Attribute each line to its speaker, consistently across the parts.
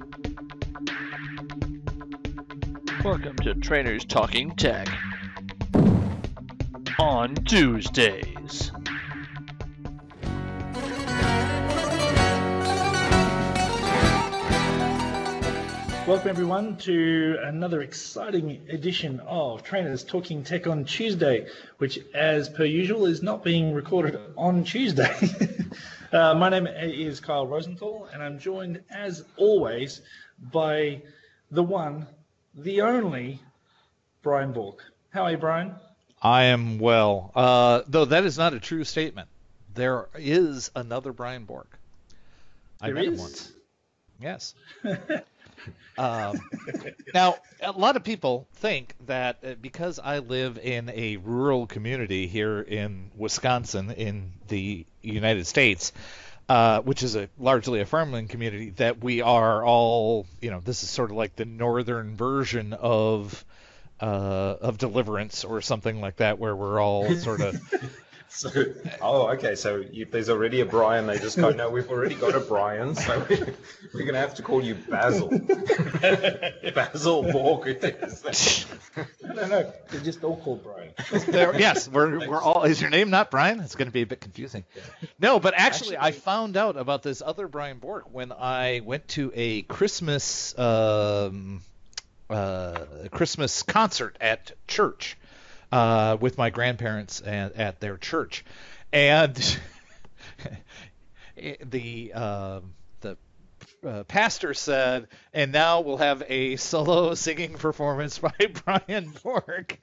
Speaker 1: Welcome to Trainers Talking Tech on Tuesdays.
Speaker 2: Welcome everyone to another exciting edition of Trainers Talking Tech on Tuesday, which as per usual is not being recorded on Tuesday. My name is Kyle Rosenthal and I'm joined as always by the one, the only, Brian Bork. How are you, Brian?
Speaker 3: I am well, though that is not a true statement. There is another Brian Bork. I met him once. Yes. Now, a lot of people think that because I live in a rural community here in Wisconsin in the United States, which is largely a farmland community, that we are all, this is sort of like the northern version of Deliverance or something like that, where we're all sort of...
Speaker 4: Okay. So there's already a Brian. They just go, no, we've already got a Brian, so we're going to have to call you Basil. Basil Bork.
Speaker 2: No. They're just all called Brian.
Speaker 3: Yes, we're all. Is your name not Brian? It's going to be a bit confusing. No, but actually, I found out about this other Brian Bork when I went to a Christmas concert at church. With my grandparents at their church, and the pastor said, "And now we'll have a solo singing performance by Brian Bork."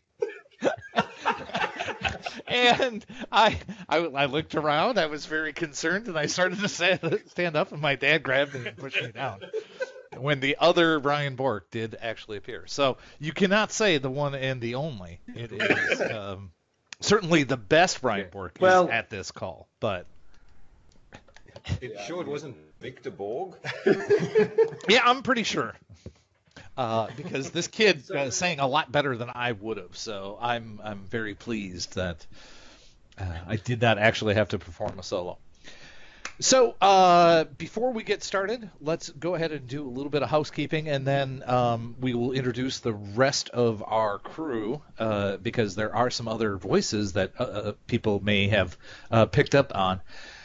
Speaker 3: And I looked around. I was very concerned, and I started to stand up, and my dad grabbed me and pushed me down. When the other Brian Bork did actually appear. So you cannot say the one and the only. It is certainly the best Brian Bork is at this call, but...
Speaker 4: It wasn't Victor Borg?
Speaker 3: Yeah, I'm pretty sure. Because this kid sang a lot better than I would have, so I'm very pleased that I did not actually have to perform a solo. So before we get started, let's go ahead and do a little bit of housekeeping, and then we will introduce the rest of our crew because there are some other voices that people may have picked up on.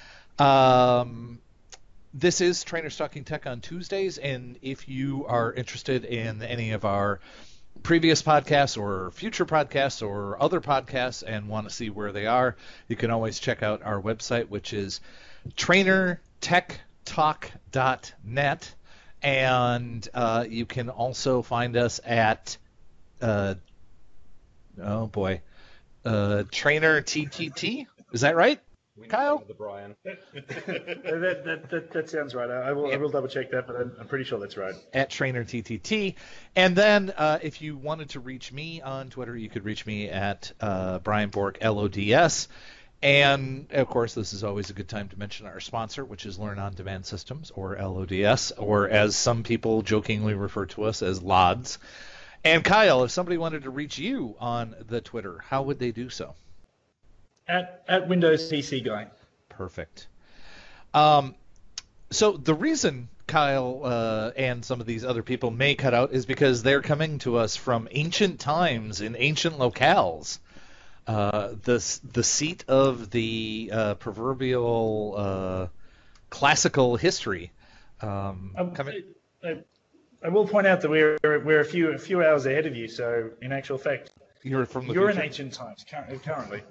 Speaker 3: This is Trainers Talking Tech on Tuesdays, and if you are interested in any of our previous podcasts or future podcasts or other podcasts and want to see where they are, you can always check out our website, which is trainertechtalk.net, and you can also find us at Trainer TTT. Is that right, Kyle?
Speaker 4: The Brian.
Speaker 2: that sounds right. I will double check that, but I'm pretty sure that's right.
Speaker 3: At Trainer TTT, and then if you wanted to reach me on Twitter, you could reach me at Brian Bork LODS. And, of course, this is always a good time to mention our sponsor, which is Learn On Demand Systems, or LODS, or as some people jokingly refer to us as LODS. And, Kyle, if somebody wanted to reach you on the Twitter, how would they do so?
Speaker 2: At Windows PC Guy.
Speaker 3: Perfect. So the reason Kyle and some of these other people may cut out is because they're coming to us from ancient times in ancient locales. The seat of the proverbial classical history.
Speaker 2: I will point out that we're a few hours ahead of you. So in actual fact, you're in ancient times currently.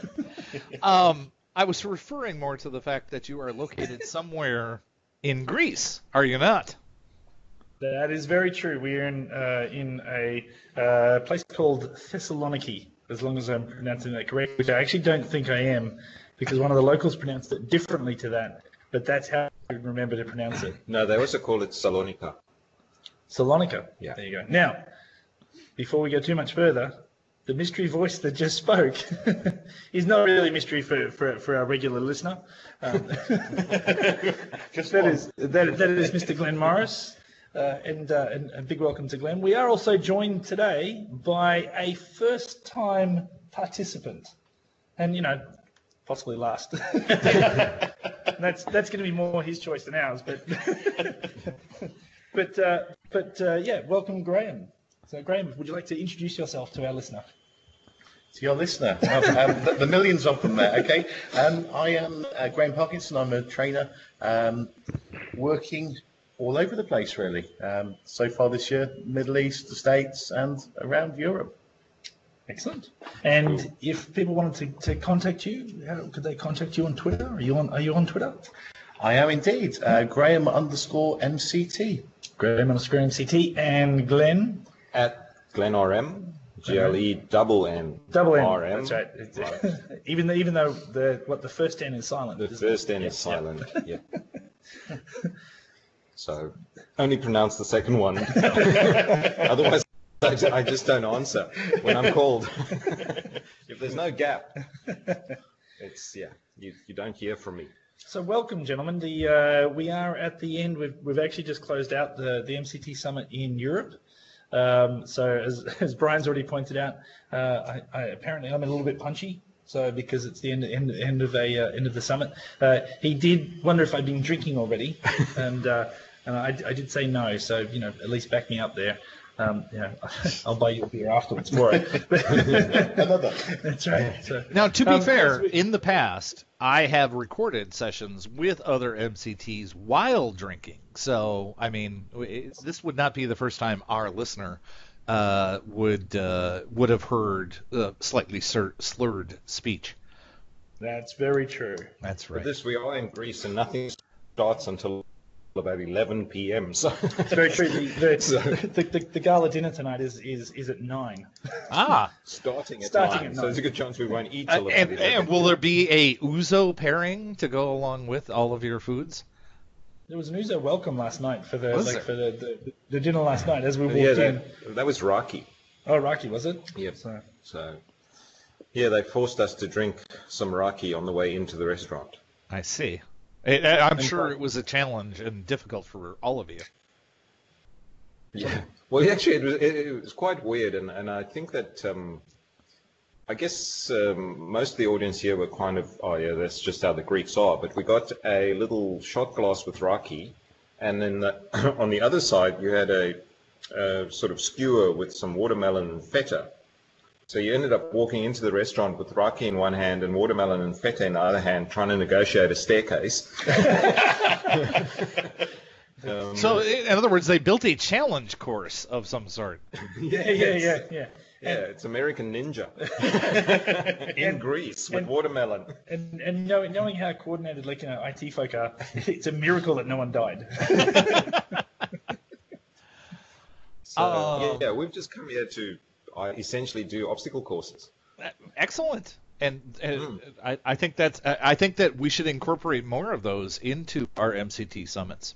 Speaker 3: I was referring more to the fact that you are located somewhere in Greece. Are you not?
Speaker 2: That is very true. We're in a place called Thessaloniki. As long as I'm pronouncing that correctly, which I actually don't think I am, because one of the locals pronounced it differently to that, but that's how I remember to pronounce it.
Speaker 4: No, they also call it Salonika.
Speaker 2: Salonika.
Speaker 4: Yeah.
Speaker 2: There you go. Now, before we go too much further, the mystery voice that just spoke is not really a mystery for our regular listener. That is Mr. Glenn Morris. And a big welcome to Glenn. We are also joined today by a first-time participant, and possibly last. That's going to be more his choice than ours. But Yeah, welcome, Graham. So, Graham, would you like to introduce yourself to our listener?
Speaker 5: To your listener, the millions of them there, okay? I am Graham Parkinson. I'm a trainer working all over the place, really. So far this year, Middle East, the States, and around Europe.
Speaker 2: Excellent. And if people wanted to contact you, how could they contact you on Twitter? Are you on Twitter?
Speaker 5: I am indeed. Graham_MCT.
Speaker 2: Graham _MCT. And Glenn?
Speaker 4: At Glenn RM, GLENN.
Speaker 2: Double N.
Speaker 4: RM.
Speaker 2: That's right. Even though the first N is silent.
Speaker 4: The first N is silent. Yeah. So only pronounce the second one. Otherwise, I just don't answer when I'm called. If there's no gap, it's you don't hear from me.
Speaker 2: So welcome, gentlemen. We are at the end. We've actually just closed out the MCT summit in Europe. So as Brian's already pointed out, apparently I'm a little bit punchy. So because it's the end of the summit, he did wonder if I'd been drinking already, and I did say no. So at least back me up there. I'll buy you a beer afterwards for it.
Speaker 5: Another.
Speaker 2: That's right. So,
Speaker 3: Now, to be fair, in the past, I have recorded sessions with other MCTs while drinking. So, I mean, this would not be the first time our listener would have heard slightly slurred speech.
Speaker 2: that's very true.
Speaker 3: That's right.
Speaker 4: But this, we are in Greece, and nothing starts until about 11 p.m. So
Speaker 2: It's very true. The gala dinner tonight is at 9.
Speaker 3: Ah,
Speaker 4: starting at
Speaker 2: Starting
Speaker 4: 9,
Speaker 2: at
Speaker 4: so
Speaker 2: 9.
Speaker 4: there's a good chance we won't eat till about 11.
Speaker 3: and will there be a ouzo pairing to go along with all of your foods?
Speaker 2: There was an Uzo welcome last night for the
Speaker 3: Was
Speaker 2: for the dinner last night as we walked
Speaker 4: Yeah,
Speaker 2: in.
Speaker 4: that was Raki.
Speaker 2: Oh, Raki, was it?
Speaker 4: Yep.
Speaker 2: So,
Speaker 4: Yeah, they forced us to drink some Raki on the way into the restaurant.
Speaker 3: I see. I'm sure it was a challenge and difficult for all of you.
Speaker 4: Yeah. Well, actually, it was quite weird, and I think that I guess most of the audience here were kind of, oh yeah, that's just how the Greeks are. But we got a little shot glass with Raki, and then on the other side you had a sort of skewer with some watermelon and feta. So you ended up walking into the restaurant with Raki in one hand and watermelon and feta in the other hand, trying to negotiate a staircase.
Speaker 3: So, in other words, they built a challenge course of some sort.
Speaker 2: yeah.
Speaker 4: Yeah, it's American Ninja in Greece with watermelon.
Speaker 2: And knowing how coordinated IT folk are, it's a miracle that no one died.
Speaker 4: So, we've just come here to essentially do obstacle courses.
Speaker 3: Excellent. And I think that we should incorporate more of those into our MCT summits.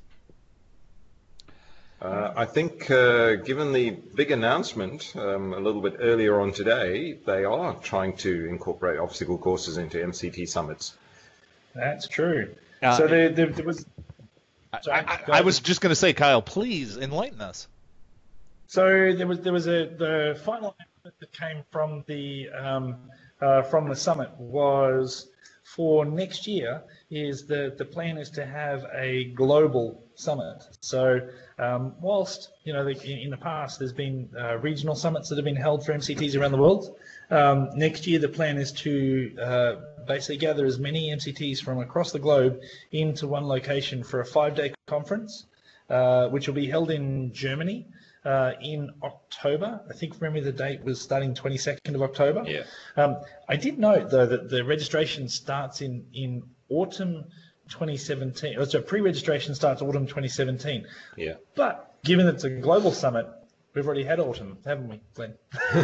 Speaker 4: I think, given the big announcement a little bit earlier on today, they are trying to incorporate obstacle courses into MCT summits.
Speaker 2: That's true. So there was.
Speaker 3: I was just going to say, Kyle, please enlighten us.
Speaker 2: So there was the final announcement that came from the summit was for next year is the plan is to have a global summit. So whilst in the past there's been regional summits that have been held for MCTs around the world, next year the plan is to basically gather as many MCTs from across the globe into one location for a 5-day conference, which will be held in Germany. In October, I think from memory the date was starting 22nd of October.
Speaker 4: Yeah.
Speaker 2: I did note though that the registration starts in autumn 2017. So pre-registration starts autumn 2017.
Speaker 4: Yeah.
Speaker 2: But given that it's a global summit, we've already had autumn, haven't we, Glenn?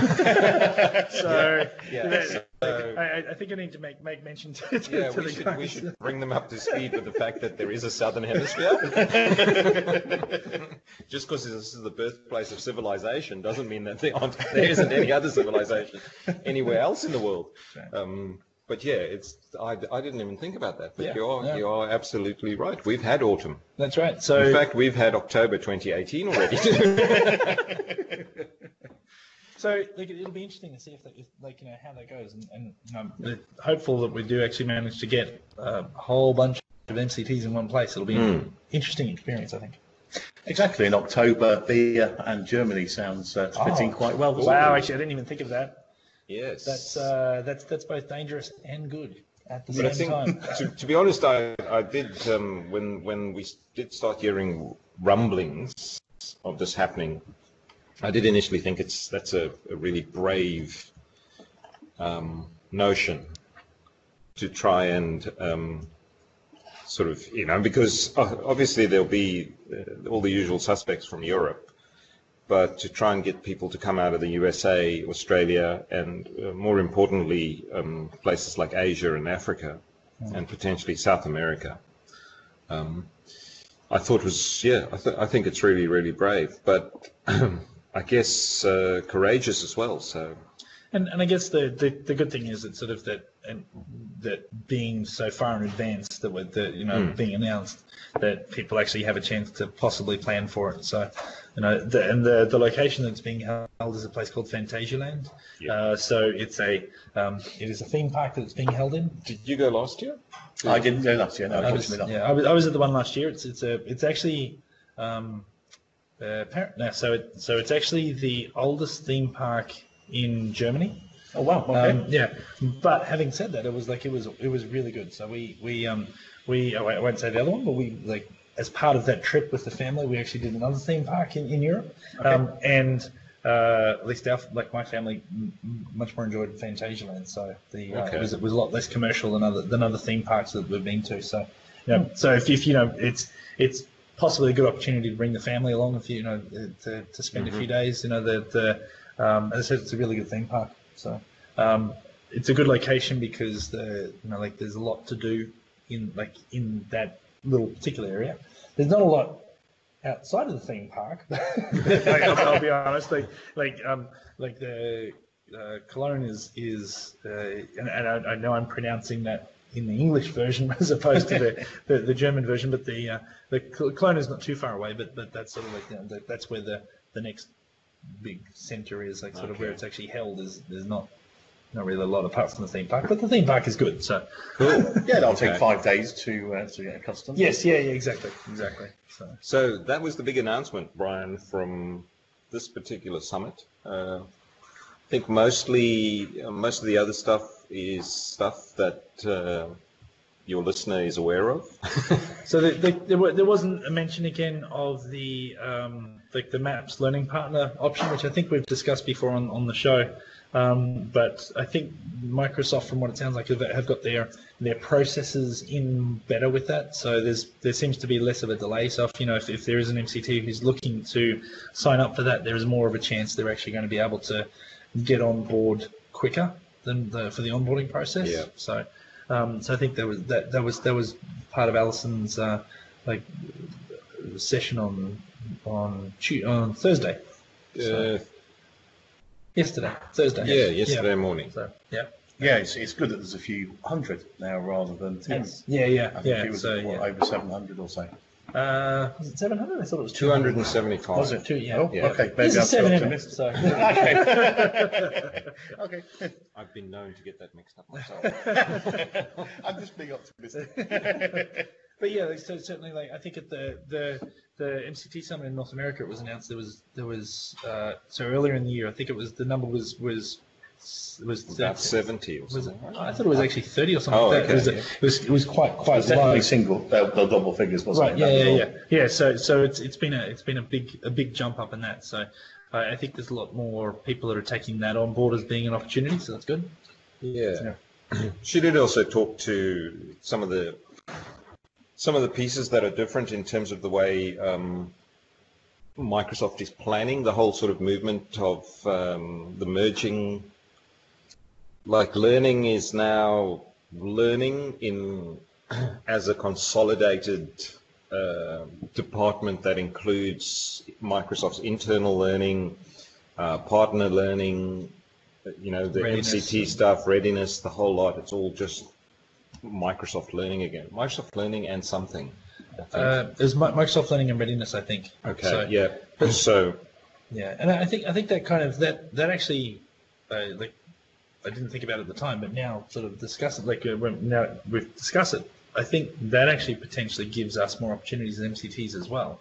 Speaker 2: So I think I need to make mention to the guys.
Speaker 4: We should bring them up to speed with the fact that there is a southern hemisphere. Just because this is the birthplace of civilization doesn't mean that there isn't any other civilization anywhere else in the world. But yeah, I didn't even think about that. But you are absolutely right. We've had autumn.
Speaker 2: That's right. So
Speaker 4: in fact, we've had October 2018 already.
Speaker 2: So it'll be interesting to see if how that goes, and hopeful that we do actually manage to get a whole bunch of MCTs in one place. It'll be an interesting experience, I think.
Speaker 5: Exactly. In October, beer and Germany sounds fitting quite well. doesn't
Speaker 2: Wow,
Speaker 5: it?
Speaker 2: actually, I didn't even think of that.
Speaker 4: Yes.
Speaker 2: That's both dangerous and good at the
Speaker 4: But I
Speaker 2: same
Speaker 4: think,
Speaker 2: time.
Speaker 4: to be honest, I did, when we did start hearing rumblings of this happening, I did initially think that's a really brave notion to try and sort of, because obviously there'll be all the usual suspects from Europe, but to try and get people to come out of the USA, Australia, and more importantly, places like Asia and Africa, and potentially South America, I thought was, I think it's really, really brave, but I guess courageous as well. So.
Speaker 2: And I guess the good thing is that sort of that being so far in advance that with being announced, that people actually have a chance to possibly plan for it. So the location that's being held is a place called Fantasialand.
Speaker 4: Yeah.
Speaker 2: So it is a theme park that it's being held in.
Speaker 4: Did you go last year?
Speaker 5: I didn't go last year. No, unfortunately not.
Speaker 2: I was at the one last year. It's actually so it's actually the oldest theme park in Germany.
Speaker 5: Oh wow. Okay.
Speaker 2: But having said that, it was really good. So I won't say the other one, but we as part of that trip with the family, we actually did another theme park in Europe.
Speaker 5: Okay.
Speaker 2: At least my family much more enjoyed Fantasialand. So it was a lot less commercial than other theme parks that we've been to. So so if it's possibly a good opportunity to bring the family along if to spend a few days. As I said, it's a really good theme park. So it's a good location because there's a lot to do in that little particular area. There's not a lot outside of the theme park. I'll be honest. The Cologne is and I know I'm pronouncing that in the English version as opposed to the German version, but the Cologne is not too far away. But that's sort of that's where the next big centre is, sort of where it's actually held. There's not really a lot apart from the theme park, but the theme park is good. So
Speaker 4: Cool.
Speaker 5: Yeah, it'll take 5 days to get accustomed.
Speaker 2: yes, exactly.
Speaker 4: So that was the big announcement, Brian, from this particular summit. I think most of the other stuff is stuff that your listener is aware of.
Speaker 2: So there wasn't a mention again of the Maps Learning Partner option, which I think we've discussed before on the show. But I think Microsoft, from what it sounds like, have got their processes in better with that. So there seems to be less of a delay. So if there is an MCT who's looking to sign up for that, there is more of a chance they're actually going to be able to get on board quicker than for the onboarding process.
Speaker 4: Yeah.
Speaker 2: So I think that was part of Alison's session on Thursday. Thursday.
Speaker 4: Yeah, yesterday morning.
Speaker 2: So yeah.
Speaker 5: Yeah, it's good that there's a few hundred now rather than 10.
Speaker 2: Yeah.
Speaker 5: I think it was over 700 or so.
Speaker 2: Was it 700? I thought it was
Speaker 4: 275.
Speaker 2: Was it 2? Yeah.
Speaker 5: Oh,
Speaker 4: Yeah.
Speaker 5: okay.
Speaker 2: There's
Speaker 5: Maybe
Speaker 2: a
Speaker 5: I'm
Speaker 2: 7 in it.
Speaker 5: optimistic.
Speaker 2: So.
Speaker 5: Okay. Okay.
Speaker 4: I've been known to get that mixed up myself.
Speaker 5: I'm just being optimistic.
Speaker 2: But yeah, so certainly, I think at the MCT summit in North America, it was announced there was so earlier in the year, I think the number was
Speaker 4: About 70 or
Speaker 2: was it?
Speaker 4: something. Right?
Speaker 2: I thought it was actually 30 or something.
Speaker 4: Oh,
Speaker 2: like that.
Speaker 4: okay.
Speaker 2: It was quite
Speaker 5: It's definitely
Speaker 2: low.
Speaker 5: single, the double figures, wasn't
Speaker 2: Right.
Speaker 5: it?
Speaker 2: Yeah. So it's been a big jump up in that. So I think there's a lot more people that are taking that on board as being an opportunity. So that's good.
Speaker 4: Yeah. She did also talk to some of the pieces that are different in terms of the way Microsoft is planning the whole sort of movement of the merging. Like learning is now learning as a consolidated department that includes Microsoft's internal learning, partner learning, the
Speaker 2: Readiness.
Speaker 4: MCT stuff, readiness, the whole lot. It's all just Microsoft Learning again. Microsoft Learning and something. I think.
Speaker 2: There's Microsoft Learning and Readiness, I think.
Speaker 4: Okay.
Speaker 2: So,
Speaker 4: Yeah. So.
Speaker 2: Yeah, and I think that kind of that actually I didn't think about it at the time, but now sort of discuss it now we've discussed it. I think that actually potentially gives us more opportunities as MCTs as well,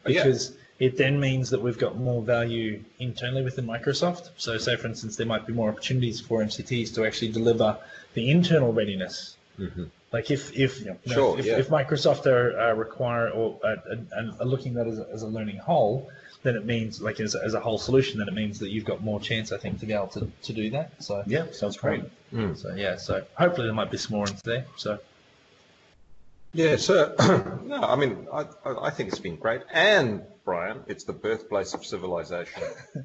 Speaker 4: Yeah.
Speaker 2: because it then means that we've got more value internally within Microsoft. So say, for instance, there might be more opportunities for MCTs to actually deliver the internal readiness. Like if
Speaker 4: Sure, yeah.
Speaker 2: if Microsoft are require or are looking at that as a learning whole, then it means, like as a whole solution, then it means that you've got more chance, I think, to be able to do that. So
Speaker 5: Yeah, sounds great.
Speaker 2: So yeah, so hopefully there might be some more into there. So
Speaker 4: Yeah, so, no, I mean, I think it's been great. And, Brian, it's the birthplace of civilization.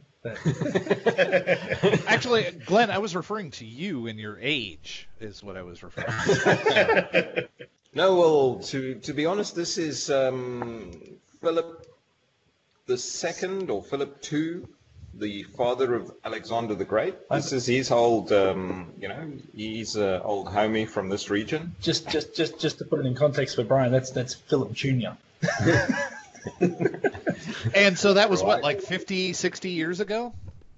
Speaker 3: Actually, Glenn, I was referring to you and your age is what I was referring to.
Speaker 4: No, well, to be honest, this is Philip the Second or Philip II, the father of Alexander the Great. This is his old, he's an old homie from this region.
Speaker 2: just to put it in context for Brian, that's Philip Jr.
Speaker 3: And so that was what,
Speaker 4: Right.
Speaker 3: like 50, 60 years ago?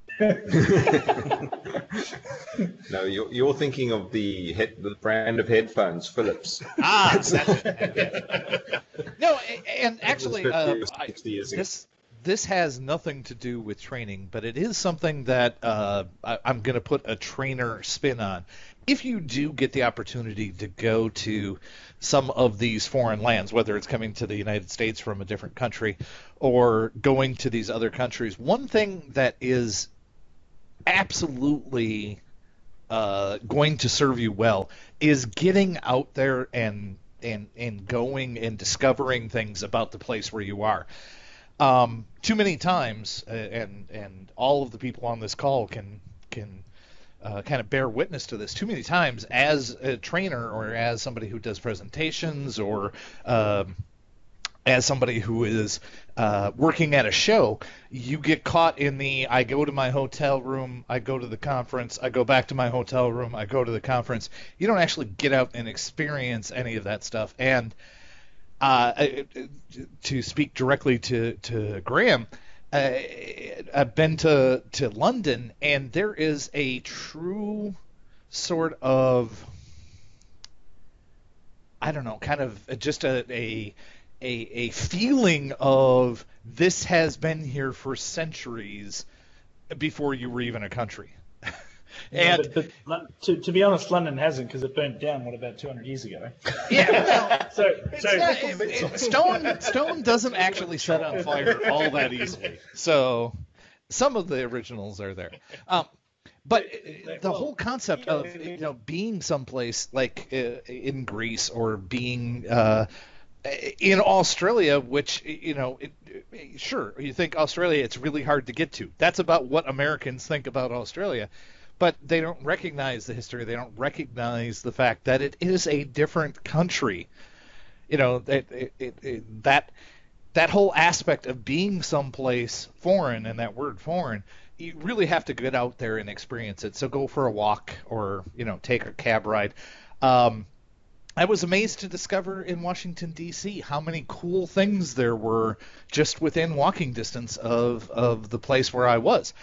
Speaker 4: No, you're thinking of the brand of headphones, Philips.
Speaker 3: Ah, that's it. No, and actually,
Speaker 4: 50 or 60 years ago.
Speaker 3: this has nothing to do with training, but it is something that I'm going to put a trainer spin on. If you do get the opportunity to go to some of these foreign lands, whether it's coming to the United States from a different country or going to these other countries, one thing that is absolutely going to serve you well is getting out there and going and discovering things about the place where you are. Too many times, and all of the people on this call can kind of bear witness to this. Too many times, as a trainer or as somebody who does presentations or as somebody who is working at a show, you get caught in the I go to my hotel room, I go to the conference, I go back to my hotel room, I go to the conference. You don't actually get out and experience any of that stuff. And to speak directly to Graham, I've been to London, and there is a true sort of, I don't know, kind of just a feeling of this has been here for centuries before you were even a country. And
Speaker 2: but to be honest, London hasn't, because it burnt down about 200 years ago.
Speaker 3: yeah,
Speaker 2: So
Speaker 3: stone doesn't actually set on fire all that easily. So some of the originals are there. But the whole concept of being someplace like in Greece or being in Australia, which sure, you think Australia, it's really hard to get to. That's about what Americans think about Australia. But they don't recognize the history. They don't recognize the fact that it is a different country. That whole aspect of being someplace foreign, and that word foreign, you really have to get out there and experience it. So go for a walk or take a cab ride. I was amazed to discover in Washington, D.C. how many cool things there were just within walking distance of the place where I was.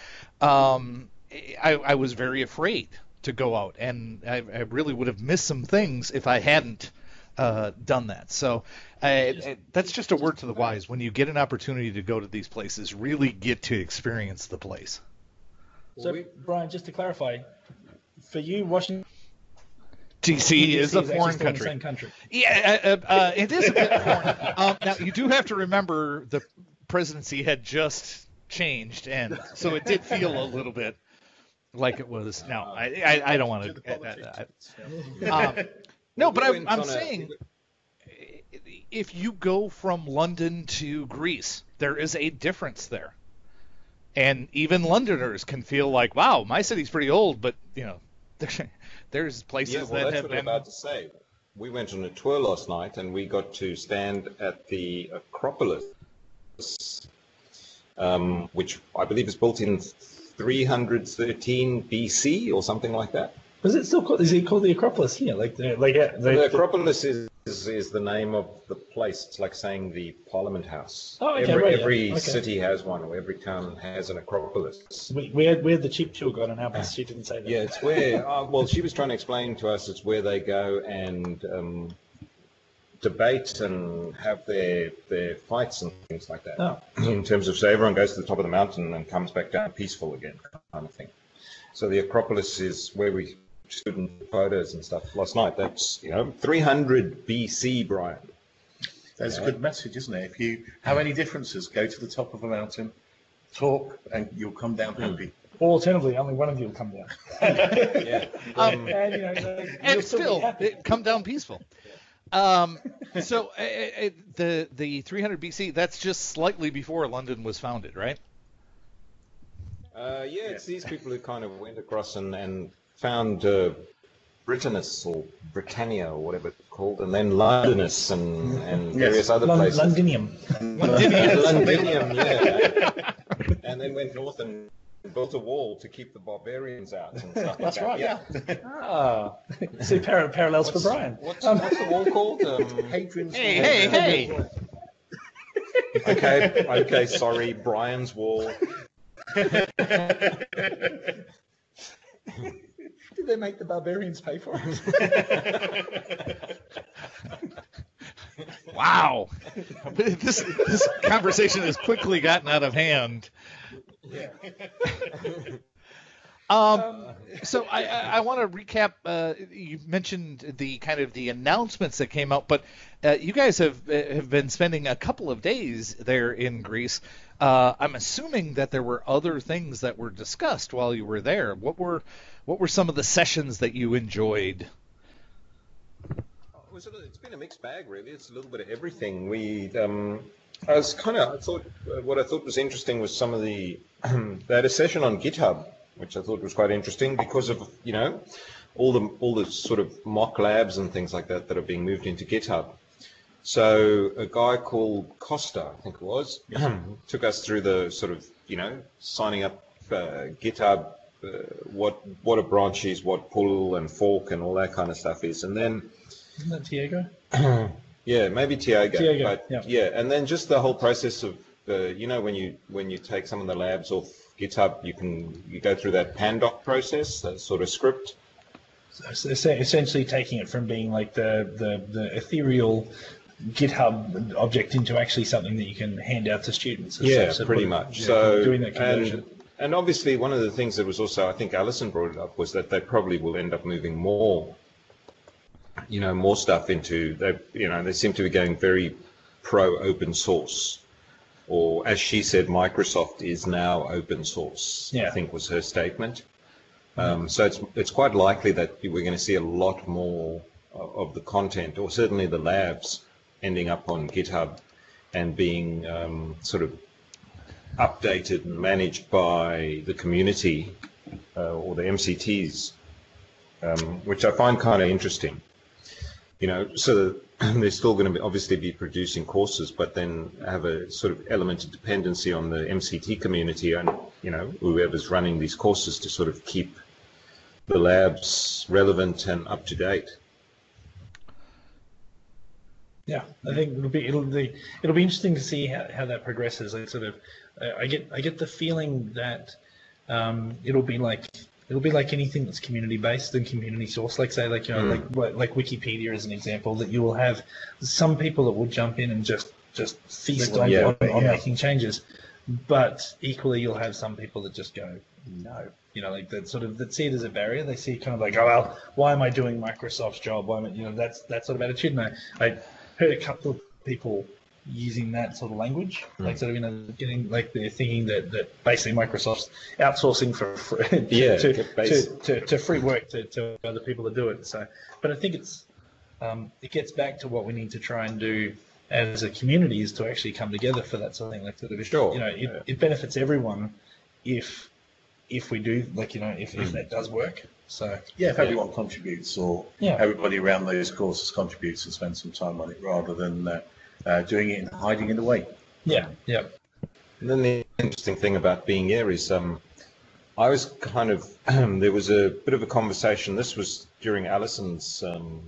Speaker 3: I was very afraid to go out, and I really would have missed some things if I hadn't done that. So that's just a word to the wise. When you get an opportunity to go to these places, really get to experience the place.
Speaker 2: So, Brian, just to clarify, for you, Washington
Speaker 3: D.C. is a foreign
Speaker 2: still in the
Speaker 3: country.
Speaker 2: same country.
Speaker 3: Yeah, it is a bit foreign. Now, you do have to remember the presidency had just changed, and so it did feel a little bit like it was. No, I don't want to. No, but I'm saying if you go from London to Greece, there is a difference there. And even Londoners can feel like, wow, my city's pretty old, but, there's places
Speaker 4: Yeah, well,
Speaker 3: that
Speaker 4: that's
Speaker 3: have
Speaker 4: what
Speaker 3: been...
Speaker 4: I'm about to say. We went on a tour last night, and we got to stand at the Acropolis, which I believe is built in 313 BC or something like that.
Speaker 2: Was it still called? Is it called the Acropolis here?
Speaker 4: The Acropolis is the name of the place. It's like saying the Parliament House.
Speaker 2: Oh, okay,
Speaker 4: every
Speaker 2: okay.
Speaker 4: city has one, or every town has an Acropolis.
Speaker 2: we had the cheap tour guide on our bus. She didn't say that.
Speaker 4: Yeah, it's where. Well, she was trying to explain to us it's where they go and debate and have their fights and things like that.
Speaker 2: Oh.
Speaker 4: In terms of, so everyone goes to the top of the mountain and comes back down peaceful again, kind of thing. So the Acropolis is where we stood in photos and stuff last night. That's 300 BC, Brian.
Speaker 5: That's a good message, isn't it? If you have any differences, go to the top of a mountain, talk, and you'll come down happy.
Speaker 2: Or alternatively, only one of you will come down.
Speaker 4: Yeah.
Speaker 2: And,
Speaker 3: still come down peaceful. So the 300 BC, that's just slightly before London was founded, right?
Speaker 4: It's these people who kind of went across and found Britannis or Britannia or whatever it's called, and then Londonus and various other places.
Speaker 2: Londinium.
Speaker 4: Londinium, yeah. And then went north and built a wall to keep the barbarians out and stuff like that.
Speaker 5: Right, yeah.
Speaker 2: See parallels for Brian.
Speaker 4: What's the wall called?
Speaker 5: Hadrian's
Speaker 3: Hey!
Speaker 4: Okay, sorry, Brian's Wall.
Speaker 2: Did they make the barbarians pay for it?
Speaker 3: Wow. This conversation has quickly gotten out of hand.
Speaker 2: Yeah.
Speaker 3: So I want to recap. You mentioned the kind of the announcements that came out, but you guys have been spending a couple of days there in Greece. I'm assuming that there were other things that were discussed while you were there. What were some of the sessions that you enjoyed?
Speaker 4: It's been a mixed bag, really. It's a little bit of everything. I thought what I thought was interesting was some of they had a session on GitHub, which I thought was quite interesting because of all the sort of mock labs and things like that are being moved into GitHub. So a guy called Costa, I think it was, took us through the sort of signing up GitHub, what a branch is, what pull and fork and all that kind of stuff is, and then
Speaker 2: Isn't that Diego?
Speaker 4: yeah, maybe Tiago.
Speaker 2: Tiago,
Speaker 4: But,
Speaker 2: yeah.
Speaker 4: And then just the whole process of when you take some of the labs off GitHub, you go through that Pandoc process, that sort of script.
Speaker 2: So essentially taking it from being like the ethereal GitHub object into actually something that you can hand out to students.
Speaker 4: Yeah,
Speaker 2: So
Speaker 4: pretty
Speaker 2: put-
Speaker 4: much.
Speaker 2: yeah,
Speaker 4: So
Speaker 2: doing that conversion.
Speaker 4: and obviously one of the things that was also, I think Alison brought it up, was that they probably will end up moving more stuff into they seem to be going very pro open source, or as she said, Microsoft is now open source.
Speaker 2: Yeah.
Speaker 4: I think was her statement. So it's quite likely that we're going to see a lot more of the content, or certainly the labs, ending up on GitHub and being sort of updated and managed by the community or the MCTs, which I find kind of interesting. So they're still going to obviously be producing courses, but then have a sort of element of dependency on the MCT community and whoever's running these courses to sort of keep the labs relevant and up to date.
Speaker 2: Yeah, I think it'll be interesting to see how that progresses. Like sort of, I get the feeling that it'll be like anything that's community based and community sourced. Like say like Wikipedia as an example, that you will have some people that will jump in and just feast on making changes, but equally you'll have some people that just go no. Like that see it as a barrier. They see kind of like, oh well, why am I doing Microsoft's job? Why am I, that sort of attitude. And I heard a couple of people using that sort of language, like sort of getting like they're thinking that basically Microsoft's outsourcing to free work to other people to do it. So, but I think it gets back to what we need to try and do as a community is to actually come together for that sort of thing. Like sort of,
Speaker 4: Sure.
Speaker 2: It benefits everyone if we do if that does work. So
Speaker 5: Yeah, if everyone contributes, or everybody around those courses contributes and spends some time on it, rather than doing it and hiding it away.
Speaker 2: yeah.
Speaker 4: And then the interesting thing about being here is I was kind of, there was a bit of a conversation, this was during Alison's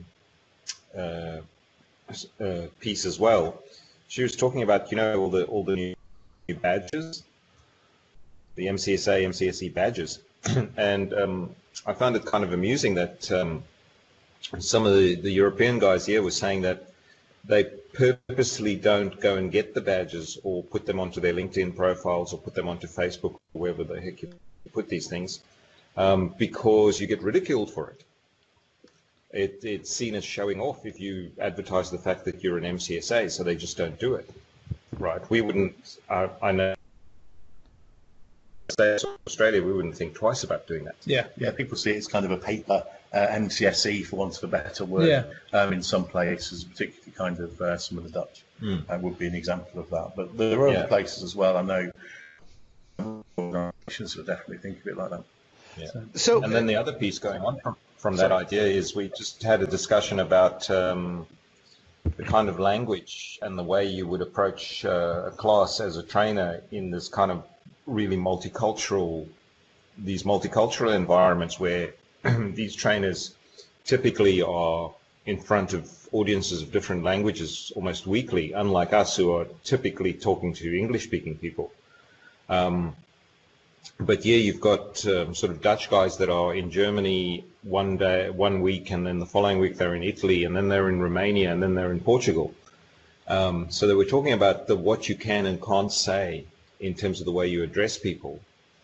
Speaker 4: piece as well. She was talking about, all the new badges, the MCSA, MCSE badges. And I found it kind of amusing that some of the European guys here were saying that they purposely don't go and get the badges or put them onto their LinkedIn profiles or put them onto Facebook or wherever the heck you put these things, because you get ridiculed for it. It's seen as showing off if you advertise the fact that you're an MCSA, so they just don't do it. Right? We wouldn't, I know, Australia, we wouldn't think twice about doing that.
Speaker 2: Yeah.
Speaker 5: Yeah, people see it as kind of a paper MCSE, for want of a better word, in some places, particularly kind of some of the Dutch would be an example of that. But there are other places as well. I know organisations will definitely think of it like that.
Speaker 4: Yeah.
Speaker 3: So,
Speaker 4: and then the other piece going on from that idea is we just had a discussion about the kind of language and the way you would approach a class as a trainer in this kind of really multicultural environments where these trainers typically are in front of audiences of different languages almost weekly, unlike us who are typically talking to English-speaking people. But yeah, you've got sort of Dutch guys that are in Germany one week, and then the following week they're in Italy, and then they're in Romania, and then they're in Portugal. So that we're talking about what you can and can't say in terms of the way you address people.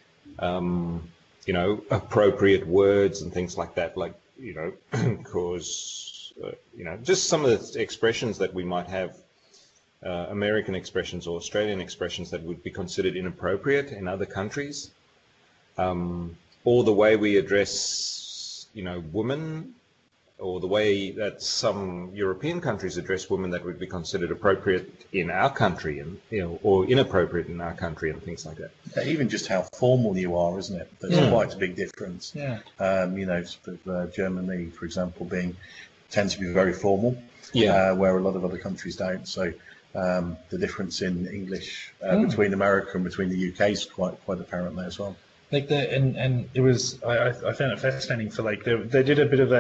Speaker 4: Appropriate words and things like that, because, just some of the expressions that we might have, American expressions or Australian expressions that would be considered inappropriate in other countries, or the way we address, women, or the way that some European countries address women that would be considered appropriate in our country, and or inappropriate in our country, and things like that.
Speaker 5: Even just how formal you are, isn't it? There's quite a big difference.
Speaker 2: Yeah.
Speaker 5: Germany, for example, tends to be very formal, where a lot of other countries don't. So the difference in English between America and between the UK is quite apparent there as well.
Speaker 2: And it was I found it fascinating for they did a bit of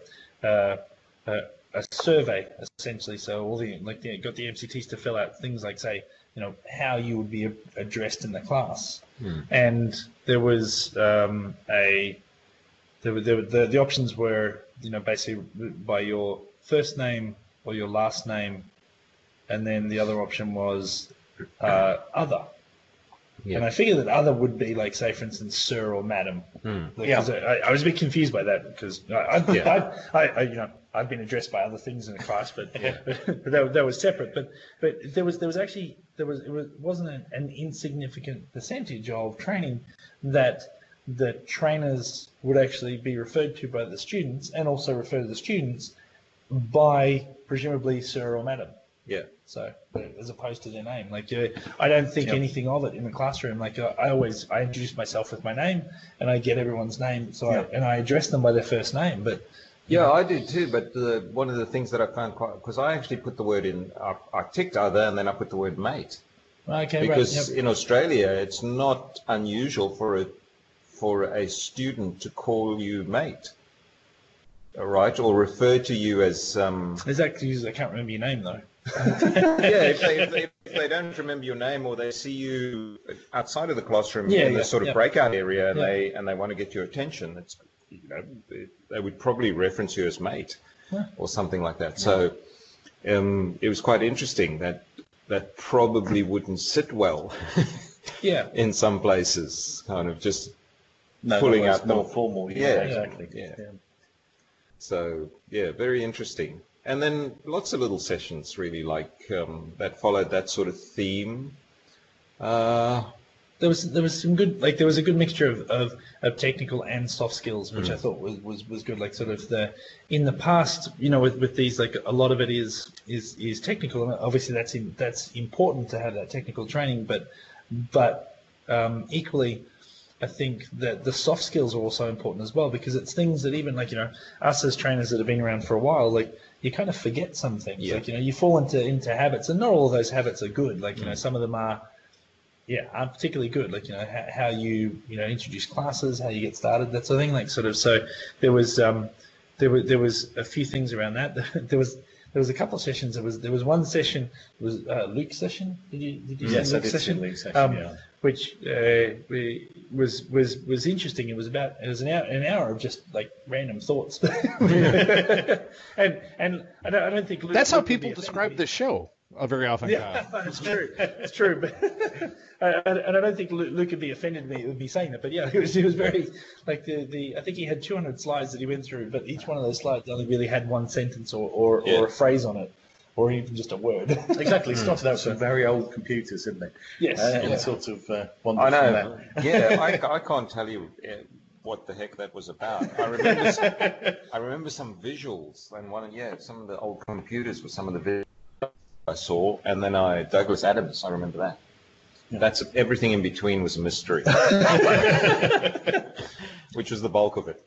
Speaker 2: a survey essentially. So all the got the MCTs to fill out things like, say, how you would be addressed in the class, and there was the options were basically by your first name or your last name, and then the other option was other. Yeah. And I figured that other would be like, say, for instance, sir or madam. I was a bit confused by that because I've been addressed by other things in the class, but that was separate. But there wasn't an insignificant percentage of training that the trainers would actually be referred to by the students, and also refer to the students by presumably sir or madam.
Speaker 4: Yeah.
Speaker 2: So, as opposed to their name, I don't think anything of it in the classroom. I introduce myself with my name, and I get everyone's name. So, I address them by their first name. But
Speaker 4: I do too. But one of the things that I found because I actually put the word in, I ticked other, and then I put the word mate.
Speaker 2: Okay.
Speaker 4: Because in Australia, it's not unusual for a student to call you mate. Right, or refer to you as.
Speaker 2: Exactly, I can't remember your name though.
Speaker 4: If they don't remember your name, or they see you outside of the classroom in the sort of breakout area, and they want to get your attention, it's they would probably reference you as mate or something like that. So it was quite interesting that probably wouldn't sit well. In some places, kind of just pulling out
Speaker 5: more formal.
Speaker 4: Exactly. So very interesting. And then lots of little sessions really that followed that sort of theme.
Speaker 2: There was some good, there was a good mixture of technical and soft skills, which I thought was good. In the past, with these, a lot of it is technical, and obviously that's important to have that technical training, but equally, I think that the soft skills are also important as well, because it's things that even us as trainers that have been around for a while, you kind of forget some things. You fall into habits, and not all of those habits are good. Some of them aren't particularly good. How you introduce classes, how you get started, that sort of thing. So there was a few things around that. There was a couple of sessions. There was one session. It was Luke's session. Did you
Speaker 5: Yes,
Speaker 2: see
Speaker 5: I
Speaker 2: Luke's
Speaker 5: did see
Speaker 2: session?
Speaker 5: Luke's session.
Speaker 2: which was interesting. It was an hour of just like random thoughts, and I don't think Luke,
Speaker 3: That's how
Speaker 2: Luke would be
Speaker 3: people describe
Speaker 2: offended.
Speaker 3: this show very often.
Speaker 2: Yeah, it's true. It's true. But and I don't think Luke would be offended with me saying that. But yeah, it was very like I think he had 200 slides that he went through, but each one of those slides only really had one sentence or a phrase on it, or even just a word.
Speaker 5: Exactly. It started out with some very old computers, didn't it?
Speaker 2: Yes.
Speaker 5: And sort of wandered
Speaker 4: I
Speaker 5: from
Speaker 4: know.
Speaker 5: there.
Speaker 4: Yeah, I can't tell you what the heck that was about. I remember some visuals and some of the old computers with some of the visuals I saw, and then Douglas Adams. I remember that.
Speaker 5: Yeah.
Speaker 4: That's everything in between was a mystery, which was the bulk of it.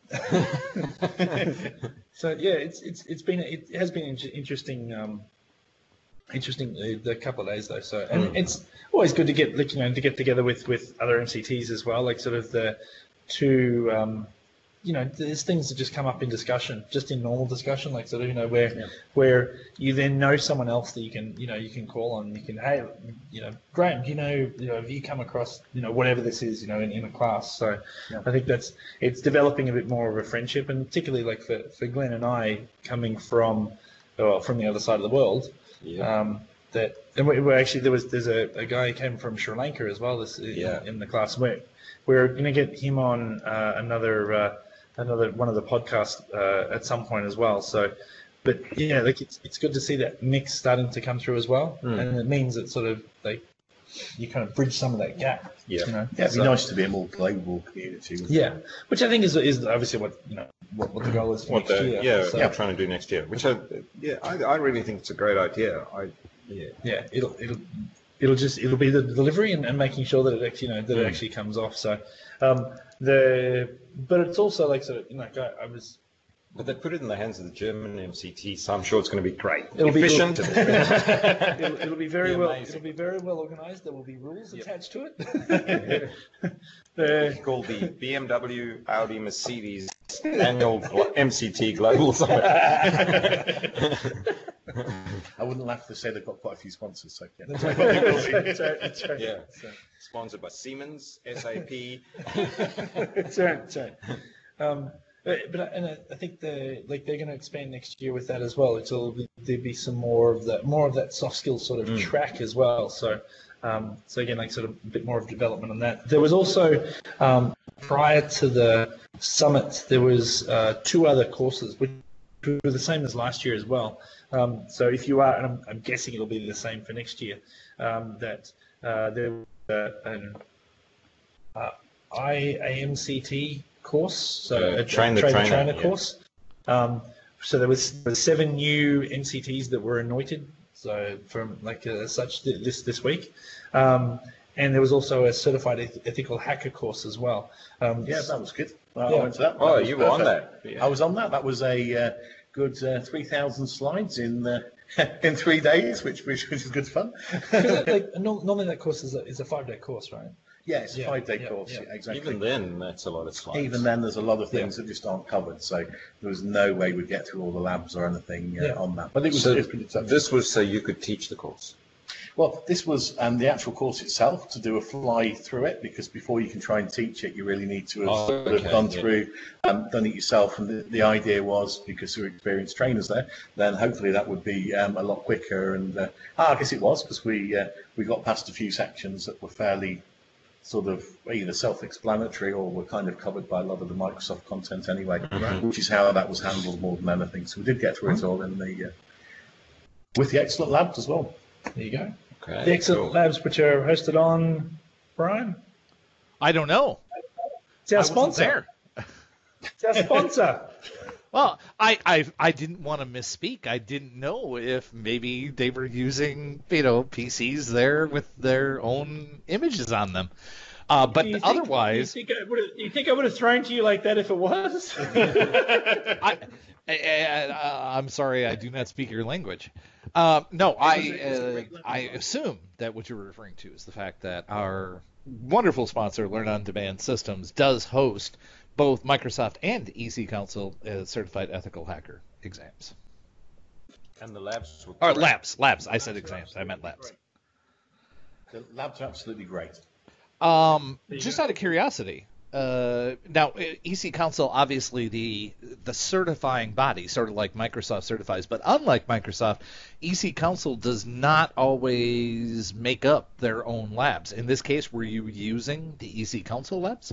Speaker 2: So yeah, it has been interesting. Interesting the couple of days though. So and it's always good to get to get together with other MCTs as well. Like sort of the two. There's things that just come up in discussion, just in normal discussion, like sort of where you then know someone else that you can call on. You can, hey, Graham, have you come across whatever this is in a class? So I think it's developing a bit more of a friendship, and particularly like for Glenn and I coming from the other side of the world. Yeah. We're actually there's a guy who came from Sri Lanka as well in the class. We're going to get him on another one of the podcasts at some point as well. So, but yeah, like it's good to see that mix starting to come through as well, and it means that sort of like you kind of bridge some of that gap.
Speaker 5: Yeah, it'd be nice to be a more global community.
Speaker 2: Yeah, which I think is obviously what the goal is for next year.
Speaker 4: Yeah, we're trying to do next year. Which I really think it's a great idea.
Speaker 2: It'll be the delivery and making sure that it actually it actually comes off. So, but it's also like sort of I was.
Speaker 4: But they put it in the hands of the German MCT, so I'm sure it's going to be great.
Speaker 2: It'll be
Speaker 4: efficient.
Speaker 2: It'll be very well. It'll be very well organised. There will be rules attached to it.
Speaker 4: Called the BMW Audi Mercedes annual MCT Global Summit.
Speaker 5: I wouldn't laugh to say they've got quite a few sponsors. So yeah.
Speaker 2: That's right.
Speaker 4: Yeah. Sponsored by Siemens, SAP.
Speaker 2: That's right. But I think they're going to expand next year with that as well. There'll be some more of that soft skills sort of track as well. So again, like sort of a bit more of development on that. There was also prior to the summit, there was 2 other courses which were the same as last year as well. So if you are, and I'm guessing it'll be the same for next year, that there was an IAMCT course, so a trainer course. So there was 7 new MCTs that were anointed, so from like such this week, and there was also a certified ethical hacker course as well.
Speaker 5: Yeah, that was good. I went to that.
Speaker 4: Oh, you were on that.
Speaker 5: Yeah. I was on that. That was a good 3,000 slides in 3 days, which is good fun.
Speaker 2: Normally that course is a 5-day course, right?
Speaker 5: Yeah, it's a 5-day course. Yeah, exactly.
Speaker 4: Even then, that's a lot of slides.
Speaker 5: Even then, there's a lot of things that just aren't covered. So there was no way we'd get through all the labs or anything on that. But it was pretty tough.
Speaker 4: This was so you could teach the course.
Speaker 5: Well, this was the actual course itself, to do a fly through it, because before you can try and teach it, you really need to have gone through, done it yourself. And the idea was, because there were experienced trainers there, then hopefully that would be a lot quicker. And I guess it was, because we got past a few sections that were fairly sort of either self-explanatory or were kind of covered by a lot of the Microsoft content anyway, which is how that was handled more than anything. So we did get through it all in with the excellent labs as well.
Speaker 2: There you go.
Speaker 4: Okay,
Speaker 2: the excellent labs, which are hosted on, Brian?
Speaker 3: I don't know.
Speaker 2: It's our sponsor. It's our sponsor.
Speaker 3: Well, I didn't want to misspeak. I didn't know if maybe they were using PCs there with their own images on them. But otherwise,
Speaker 2: you think I would have thrown to you like that if it was?
Speaker 3: I'm sorry, I do not speak your language. No, I assume that what you're referring to is the fact that our wonderful sponsor, Learn on Demand Systems, does host both Microsoft and EC Council certified ethical hacker exams.
Speaker 4: And the labs were
Speaker 3: labs. I said exams. I meant labs.
Speaker 5: The labs are absolutely great.
Speaker 3: Just out of curiosity, now EC Council, obviously the certifying body, sort of like Microsoft certifies, but unlike Microsoft, EC Council does not always make up their own labs. In this case, were you using the EC Council labs?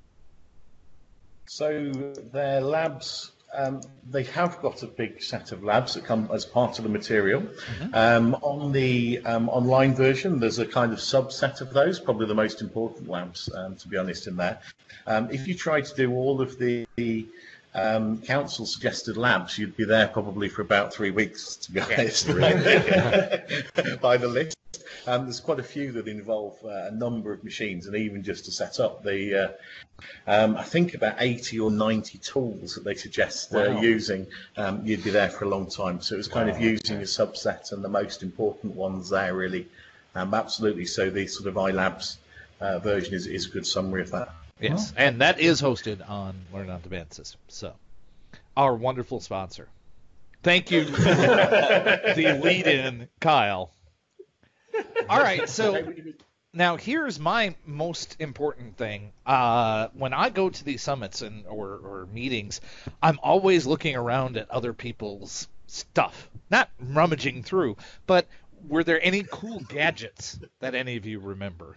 Speaker 5: So their labs, they have got a big set of labs that come as part of the material. On the online version, there's a kind of subset of those, probably the most important labs, to be honest, in there. If you try to do all of the council suggested labs, you'd be there probably for about 3 weeks, to be honest, by the list. There's quite a few that involve a number of machines, and even just to set up the, I think about 80 or 90 tools that they suggest using, you'd be there for a long time. So it was kind of using a subset and the most important ones there, really. Absolutely. So the sort of iLabs version is a good summary of that.
Speaker 3: Yes, and that is hosted on Learn on Demand System. So, our wonderful sponsor. Thank you, the lead-in, Kyle. All right, so now here's my most important thing. When I go to these summits or meetings, I'm always looking around at other people's stuff, not rummaging through, but were there any cool gadgets that any of you remember?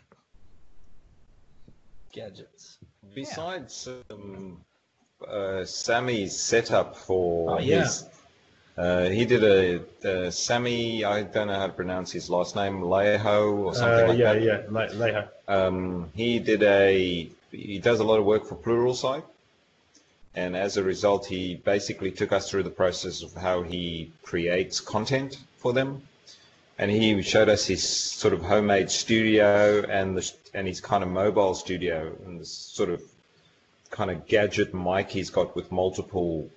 Speaker 4: Gadgets. Besides Sammy's setup for his... he did a Sammy, I don't know how to pronounce his last name, Leho or something like that. Leho. He does a lot of work for Pluralsight, and as a result, he basically took us through the process of how he creates content for them, and he showed us his sort of homemade studio and his kind of mobile studio and this sort of kind of gadget mic he's got with multiple.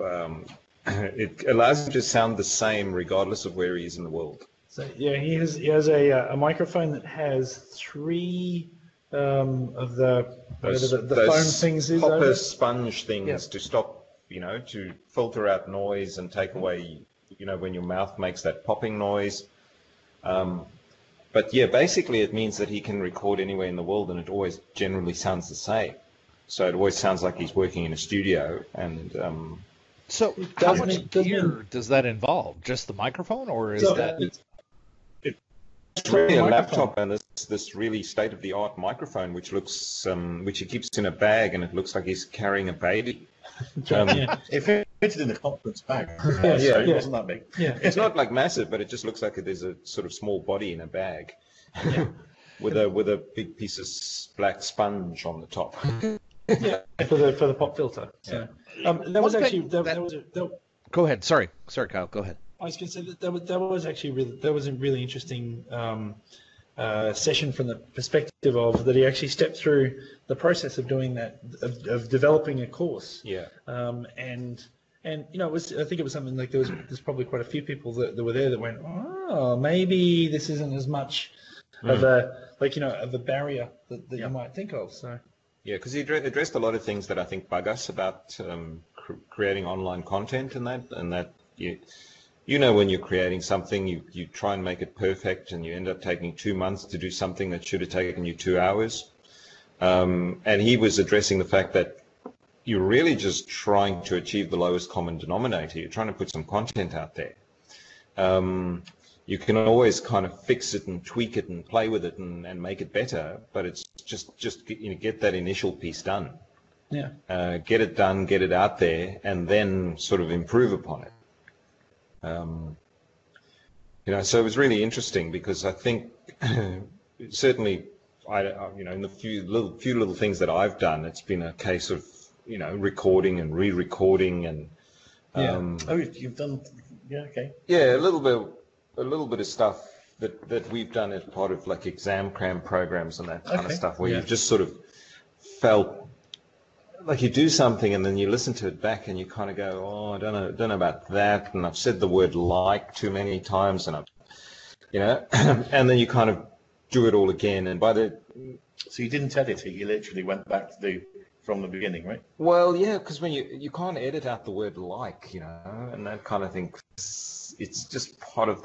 Speaker 4: It allows him to sound the same regardless of where he is in the world.
Speaker 2: So yeah, he has a microphone that has 3 of the foam things.
Speaker 4: Popper sponge things to stop, to filter out noise and take away, when your mouth makes that popping noise. But yeah, basically it means that he can record anywhere in the world and it always generally sounds the same. So it always sounds like he's working in a studio and.
Speaker 3: So how much gear does that involve? Just the microphone, or is that?
Speaker 4: It's really a laptop and this really state-of-the-art microphone, which looks, which he keeps in a bag, and it looks like he's carrying a baby.
Speaker 5: It fitted in a conference bag. It wasn't that big.
Speaker 2: Yeah.
Speaker 4: It's not like massive, but it just looks like there's a sort of small body in a bag, with a big piece of black sponge on the top.
Speaker 2: for the pop filter. So, that was actually
Speaker 3: Go ahead. Sorry, Kyle. Go ahead.
Speaker 2: I was going to say that was actually a really interesting session from the perspective of that he actually stepped through the process of doing that, of developing a course.
Speaker 4: Yeah.
Speaker 2: And it was, I think it was something like there's probably quite a few people that were there that went, oh, maybe this isn't as much of a barrier that you might think of. So.
Speaker 4: Yeah, because he addressed a lot of things that I think bug us about creating online content and that when you're creating something, you try and make it perfect and you end up taking 2 months to do something that should have taken you 2 hours. And he was addressing the fact that you're really just trying to achieve the lowest common denominator. You're trying to put some content out there. You can always kind of fix it and tweak it and play with it and make it better, but it's just get that initial piece done.
Speaker 2: Yeah.
Speaker 4: Get it done, get it out there, and then sort of improve upon it. So it was really interesting because I think certainly in the few little things that I've done, it's been a case of recording and re-recording and
Speaker 5: you've done
Speaker 4: a little bit of stuff that we've done as part of like exam cram programs and that kind of stuff where you've just sort of felt like you do something and then you listen to it back and you kind of go, oh, I don't know about that, and I've said the word like too many times, and and then you kind of do it all again, and
Speaker 5: so you didn't edit it, you literally went back to do from the beginning, right?
Speaker 4: Well, yeah, because when you can't edit out the word like, and that kind of thing, it's just part of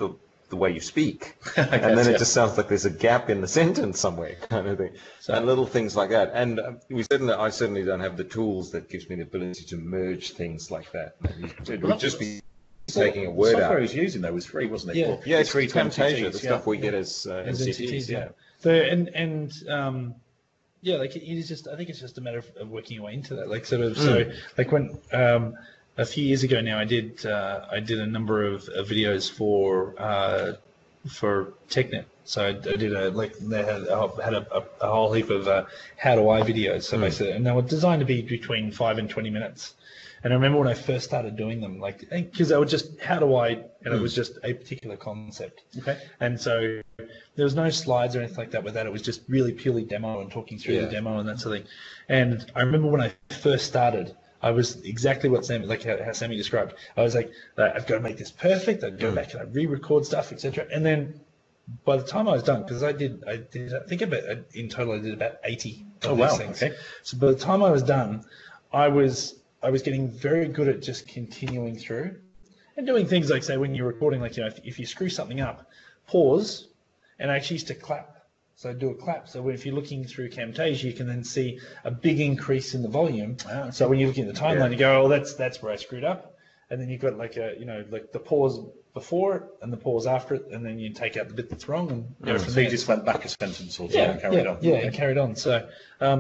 Speaker 4: the way you speak,
Speaker 5: guess,
Speaker 4: and then
Speaker 5: yeah.
Speaker 4: it just sounds like there's a gap in the sentence somewhere, kind of thing. And little things like that. And I certainly don't have the tools that gives me the ability to merge things like that. It would just be taking a word
Speaker 5: The software
Speaker 4: out.
Speaker 5: he was using though was free, wasn't it?
Speaker 2: Yeah.
Speaker 5: For
Speaker 4: Yeah, it's
Speaker 5: free
Speaker 4: Camtasia,
Speaker 5: MCTs,
Speaker 4: the stuff we get as
Speaker 2: As
Speaker 4: MCTs.
Speaker 2: NCTs,
Speaker 4: Yeah.
Speaker 2: So yeah, like it is just. I think it's just a matter of working your way into that. Like sort of. So like when a few years ago now, I did a number of videos for TechNet. So I did they had a whole heap of how do I videos. So basically, and they were designed to be between 5 and 20 minutes. And I remember when I first started doing them, like, because they were just, how do I, and it was just a particular concept.
Speaker 5: Okay.
Speaker 2: And so there was no slides or anything like that with that. It was just really purely demo and talking through the demo and that sort of thing. And I remember when I first started, I was exactly what Sammy, like how Sammy described. I was like, I've got to make this perfect. I'd go back and I'd re-record stuff, etc. And then by the time I was done, because I think in total I did about 80 of these things. Okay. So by the time I was done, I was getting very good at just continuing through and doing things like, say, when you're recording, like, if you screw something up, pause, and I actually used to clap. So I'd do a clap. So if you're looking through Camtasia, you can then see a big increase in the volume. So when you're looking at the timeline, you go, oh, that's where I screwed up. And then you've got like the pause before it and the pause after it, and then you take out the bit that's wrong and go from
Speaker 5: So
Speaker 2: there.
Speaker 5: you just went back a sentence or two and carried on.
Speaker 2: Yeah, and carried on. So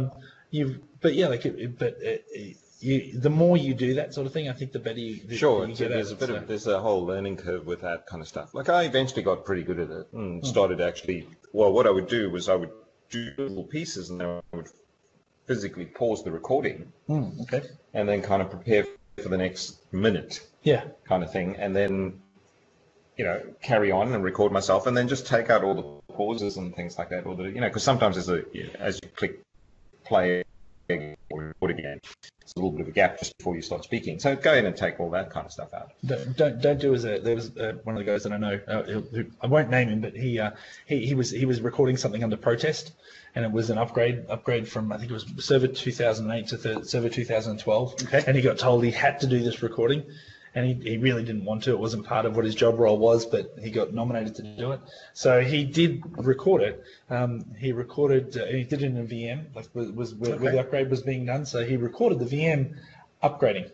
Speaker 2: the more you do that sort of thing, I think the better you get at it.
Speaker 4: There's a whole learning curve with that kind of stuff. Like I eventually got pretty good at it and started actually. Well, what I would do was I would do little pieces and then I would physically pause the recording.
Speaker 2: Okay.
Speaker 4: And then kind of prepare for the next minute.
Speaker 2: Yeah.
Speaker 4: Kind of thing, and then carry on and record myself, and then just take out all the pauses and things like that, or because sometimes as you click play or record again, it's a little bit of a gap just before you start speaking. So go in and take all that kind of stuff out.
Speaker 2: Don't do as there was one of the guys that I know. Who, I won't name him, but he was recording something under protest, and it was an upgrade from, I think it was Server 2008 to Server 2012.
Speaker 5: Okay.
Speaker 2: And he got told he had to do this recording. And he really didn't want to. It wasn't part of what his job role was, but he got nominated to do it. So he did record it. He recorded. He did it in a VM, like where the upgrade was being done. So he recorded the VM upgrading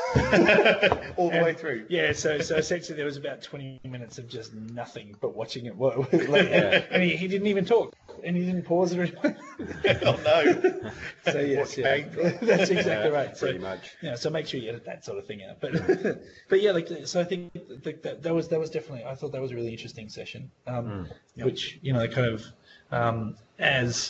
Speaker 5: all the way through.
Speaker 2: Yeah. So essentially there was about 20 minutes of just nothing but watching it. And he didn't even talk, and he didn't pause it or anything.
Speaker 5: Oh no.
Speaker 2: So yes, that's exactly right. So,
Speaker 4: pretty much.
Speaker 2: So make sure you edit that sort of thing out. But yeah, so I think that was definitely, I thought that was a really interesting session. Which kind of as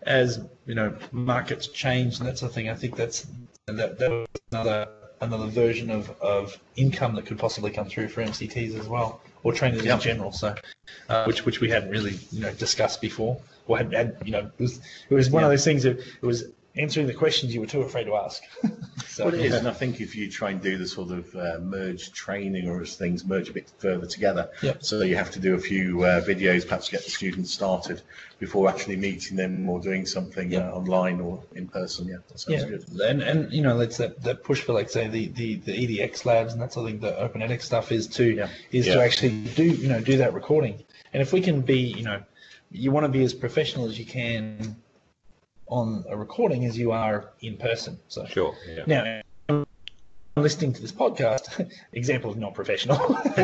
Speaker 2: markets change and that sort of thing, I think that was another version of income that could possibly come through for MCTs as well, or trainers in general. So which we hadn't really discussed before, or had it was one of those things that it was answering the questions you were too afraid to ask. So,
Speaker 5: Well, it is, and I think if you try and do the sort of merge training, or as things merge a bit further together, so you have to do a few videos, perhaps get the students started before actually meeting them or doing something online or in person. Yeah, that sounds good.
Speaker 2: And it's that push for, like, say, the EDX labs and that sort of thing, the Open edX stuff is to actually do that recording. And if we can be, you want to be as professional as you can on a recording as you are in person. So
Speaker 4: Sure. Yeah.
Speaker 2: now, I'm listening to this podcast, example of not professional.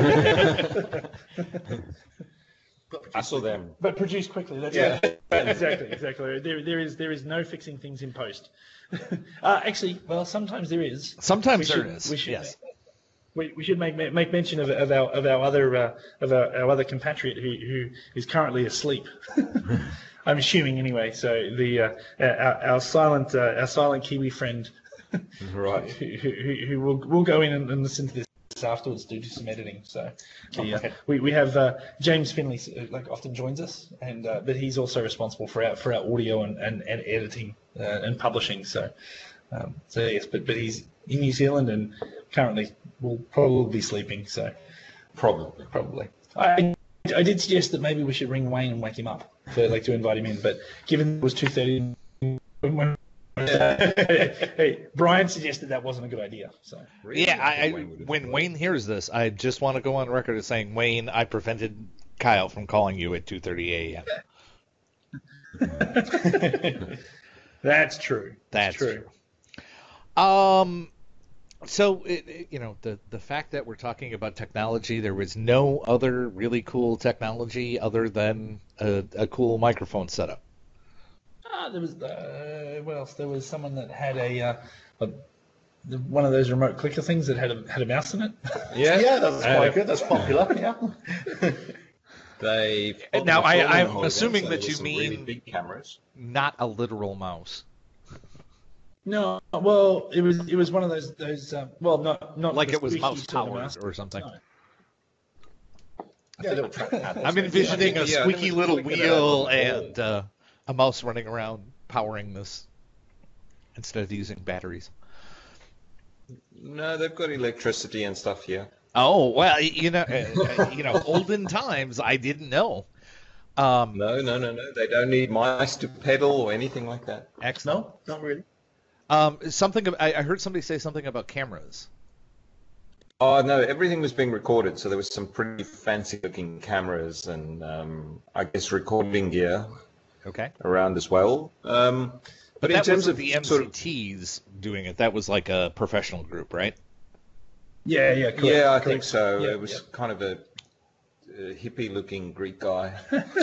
Speaker 4: I saw them.
Speaker 2: But produce quickly. That's right. Exactly. There is no fixing things in post. Actually, well, sometimes there is.
Speaker 3: Sometimes there is.
Speaker 2: We should,
Speaker 3: yes.
Speaker 2: We should make mention of our other compatriot who is currently asleep. I'm assuming anyway. So our silent Kiwi friend,
Speaker 4: Right.
Speaker 2: who will go in and listen to this afterwards, do some editing. So we have James Finley often joins us, and but he's also responsible for our audio and editing and publishing. So yes, but he's in New Zealand and currently will probably be sleeping. So probably. I did suggest that maybe we should ring Wayne and wake him up to invite him in, but given it was 2:30. Hey, Brian suggested that wasn't a good idea. So
Speaker 3: Yeah, when Wayne hears this, I just want to go on record as saying, Wayne, I prevented Kyle from calling you at 2:30 a.m.
Speaker 2: That's true.
Speaker 3: That's
Speaker 2: true.
Speaker 3: So, the fact that we're talking about technology, there was no other really cool technology other than a cool microphone setup.
Speaker 2: There was what else? There was someone that had one of those remote clicker things that had a mouse in it.
Speaker 5: Yeah, that's quite good. That's popular. Yeah.
Speaker 3: Now, I'm
Speaker 4: Hollywood,
Speaker 3: assuming
Speaker 4: so
Speaker 3: that
Speaker 4: there
Speaker 3: you
Speaker 4: were some
Speaker 3: mean
Speaker 4: really big cameras.
Speaker 3: not a literal mouse.
Speaker 2: No, well, it was one of those not
Speaker 3: Like
Speaker 2: the
Speaker 3: it was
Speaker 2: squishy
Speaker 3: mouse
Speaker 2: sort of
Speaker 3: powered
Speaker 2: mouse.
Speaker 3: or something.
Speaker 2: No.
Speaker 5: Yeah, little trackpad.
Speaker 3: I'm envisioning a
Speaker 4: Yeah, I
Speaker 3: squeaky
Speaker 4: think
Speaker 3: little
Speaker 4: we could
Speaker 3: wheel
Speaker 4: have
Speaker 3: and a mouse running around powering this instead of using batteries.
Speaker 4: No, they've got electricity and stuff here.
Speaker 3: Oh well, olden times I didn't know.
Speaker 4: No. They don't need mice to pedal or anything like that.
Speaker 3: Excellent.
Speaker 5: No, not really.
Speaker 3: I heard somebody say something about cameras.
Speaker 4: Oh, no, everything was being recorded. So there was some pretty fancy looking cameras and I guess recording gear
Speaker 3: Okay.
Speaker 4: around as well. But in
Speaker 3: that
Speaker 4: terms
Speaker 3: wasn't
Speaker 4: of
Speaker 3: the
Speaker 4: sort of,
Speaker 3: MCTs doing it. That was like a professional group, right?
Speaker 2: Yeah, correct,
Speaker 4: yeah, I
Speaker 2: correct.
Speaker 4: think so.
Speaker 2: Yeah,
Speaker 4: It was kind of a hippie looking Greek guy.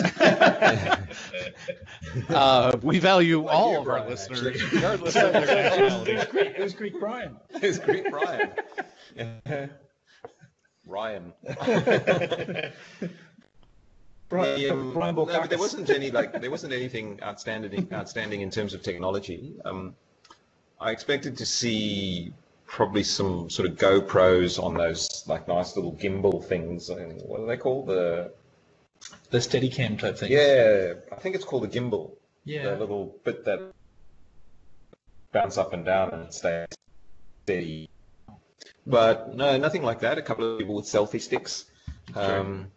Speaker 3: We value all
Speaker 4: you,
Speaker 3: of our
Speaker 4: Brian,
Speaker 3: listeners,
Speaker 4: actually.
Speaker 3: regardless of their nationality.
Speaker 2: It was Greek Brian.
Speaker 4: It's Greek Brian. Ryan.
Speaker 2: Brian
Speaker 4: No, but
Speaker 2: Borkakis.
Speaker 4: there wasn't anything outstanding in terms of technology. I expected to see probably some sort of GoPros on those like nice little gimbal things. What are they called?
Speaker 2: The Steadicam type thing.
Speaker 4: Yeah, I think it's called a gimbal.
Speaker 2: Yeah.
Speaker 4: The little bit that bounce up and down and stay steady. But no, nothing like that. A couple of people with selfie sticks.
Speaker 2: Some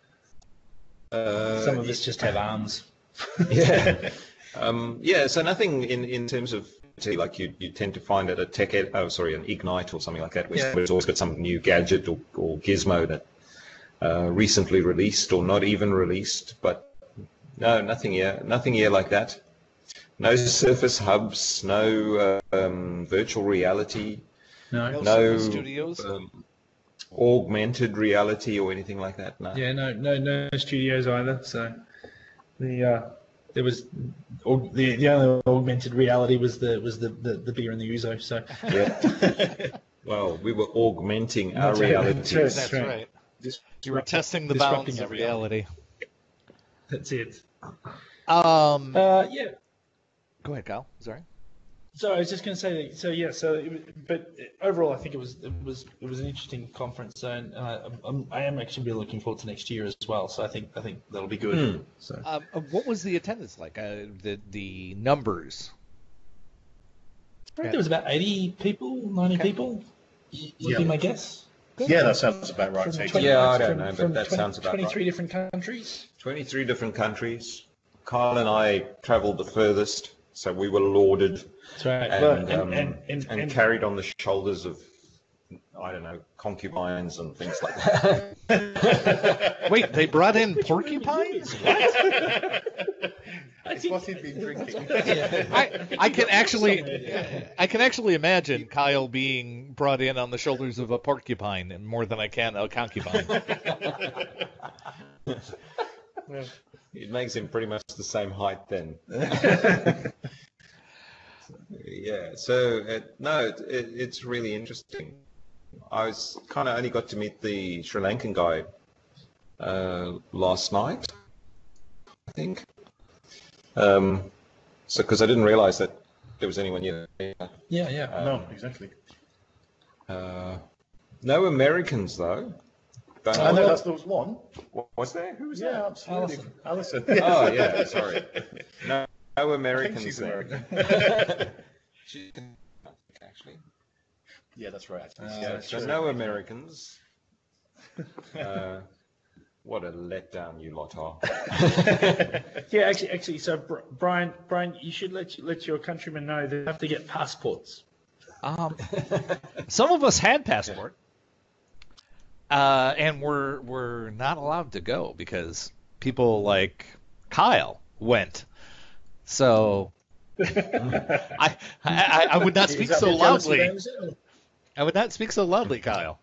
Speaker 2: of us just have arms.
Speaker 4: Yeah. So nothing in terms of like you tend to find at an Ignite or something like that, where somebody's always got some new gadget or gizmo that recently released or not even released. But no, nothing here like that. No Surface Hubs, no virtual reality,
Speaker 3: No studios.
Speaker 4: Augmented reality or anything like that. No.
Speaker 2: Yeah, no studios either. So there was the only augmented reality was the beer and the ouzo. So
Speaker 4: Yeah. Well, we were augmenting our
Speaker 2: That's right.
Speaker 4: reality.
Speaker 3: That's right. You were testing the
Speaker 2: disrupting
Speaker 3: bounds of
Speaker 2: our
Speaker 3: reality.
Speaker 2: that's it.
Speaker 3: Yeah. Go ahead, Kyle. Sorry.
Speaker 2: So I was just going to say that. So yeah. But overall, I think it was an interesting conference, and I am actually really looking forward to next year as well. So I think that'll be good. So
Speaker 3: What was the attendance like? The numbers.
Speaker 2: I think there was about 80 people, 90 people. Would be my guess.
Speaker 5: Yeah, that sounds about right.
Speaker 2: From
Speaker 5: Tate.
Speaker 2: 20
Speaker 4: Yeah, I don't
Speaker 2: from-
Speaker 4: know, but
Speaker 2: from
Speaker 4: that sounds about
Speaker 2: 23
Speaker 4: right.
Speaker 2: different countries.
Speaker 4: 23 different countries. Kyle and I traveled the furthest, so we were lauded
Speaker 2: That's right.
Speaker 4: and carried on the shoulders of, I don't know, concubines and things like that.
Speaker 3: Wait, they brought in porcupines?
Speaker 5: It's what he'd been drinking.
Speaker 3: I can actually imagine Kyle being brought in on the shoulders of a porcupine and more than I can a concubine.
Speaker 4: It makes him pretty much the same height then. Yeah, so it's really interesting. I was kind of only got to meet the Sri Lankan guy last night, I think. So because I didn't realize that there was anyone here.
Speaker 2: Yeah.
Speaker 5: No, exactly.
Speaker 4: No Americans though. Don't
Speaker 5: I
Speaker 4: know.
Speaker 5: know there was one.
Speaker 4: Was there? Who was
Speaker 5: Yeah,
Speaker 4: that?
Speaker 5: absolutely. Alison.
Speaker 4: Oh yeah, sorry. No
Speaker 5: I think
Speaker 4: Americans
Speaker 5: she's
Speaker 4: there.
Speaker 5: American.
Speaker 4: She's actually.
Speaker 5: Yeah, that's right.
Speaker 4: So no Americans. What a letdown you lot are.
Speaker 2: Yeah, actually. So Brian, you should let your countrymen know they have to get passports.
Speaker 3: Some of us had passport. And we're not allowed to go because people like Kyle went. So I would not speak so loudly. I would not speak so loudly, Kyle.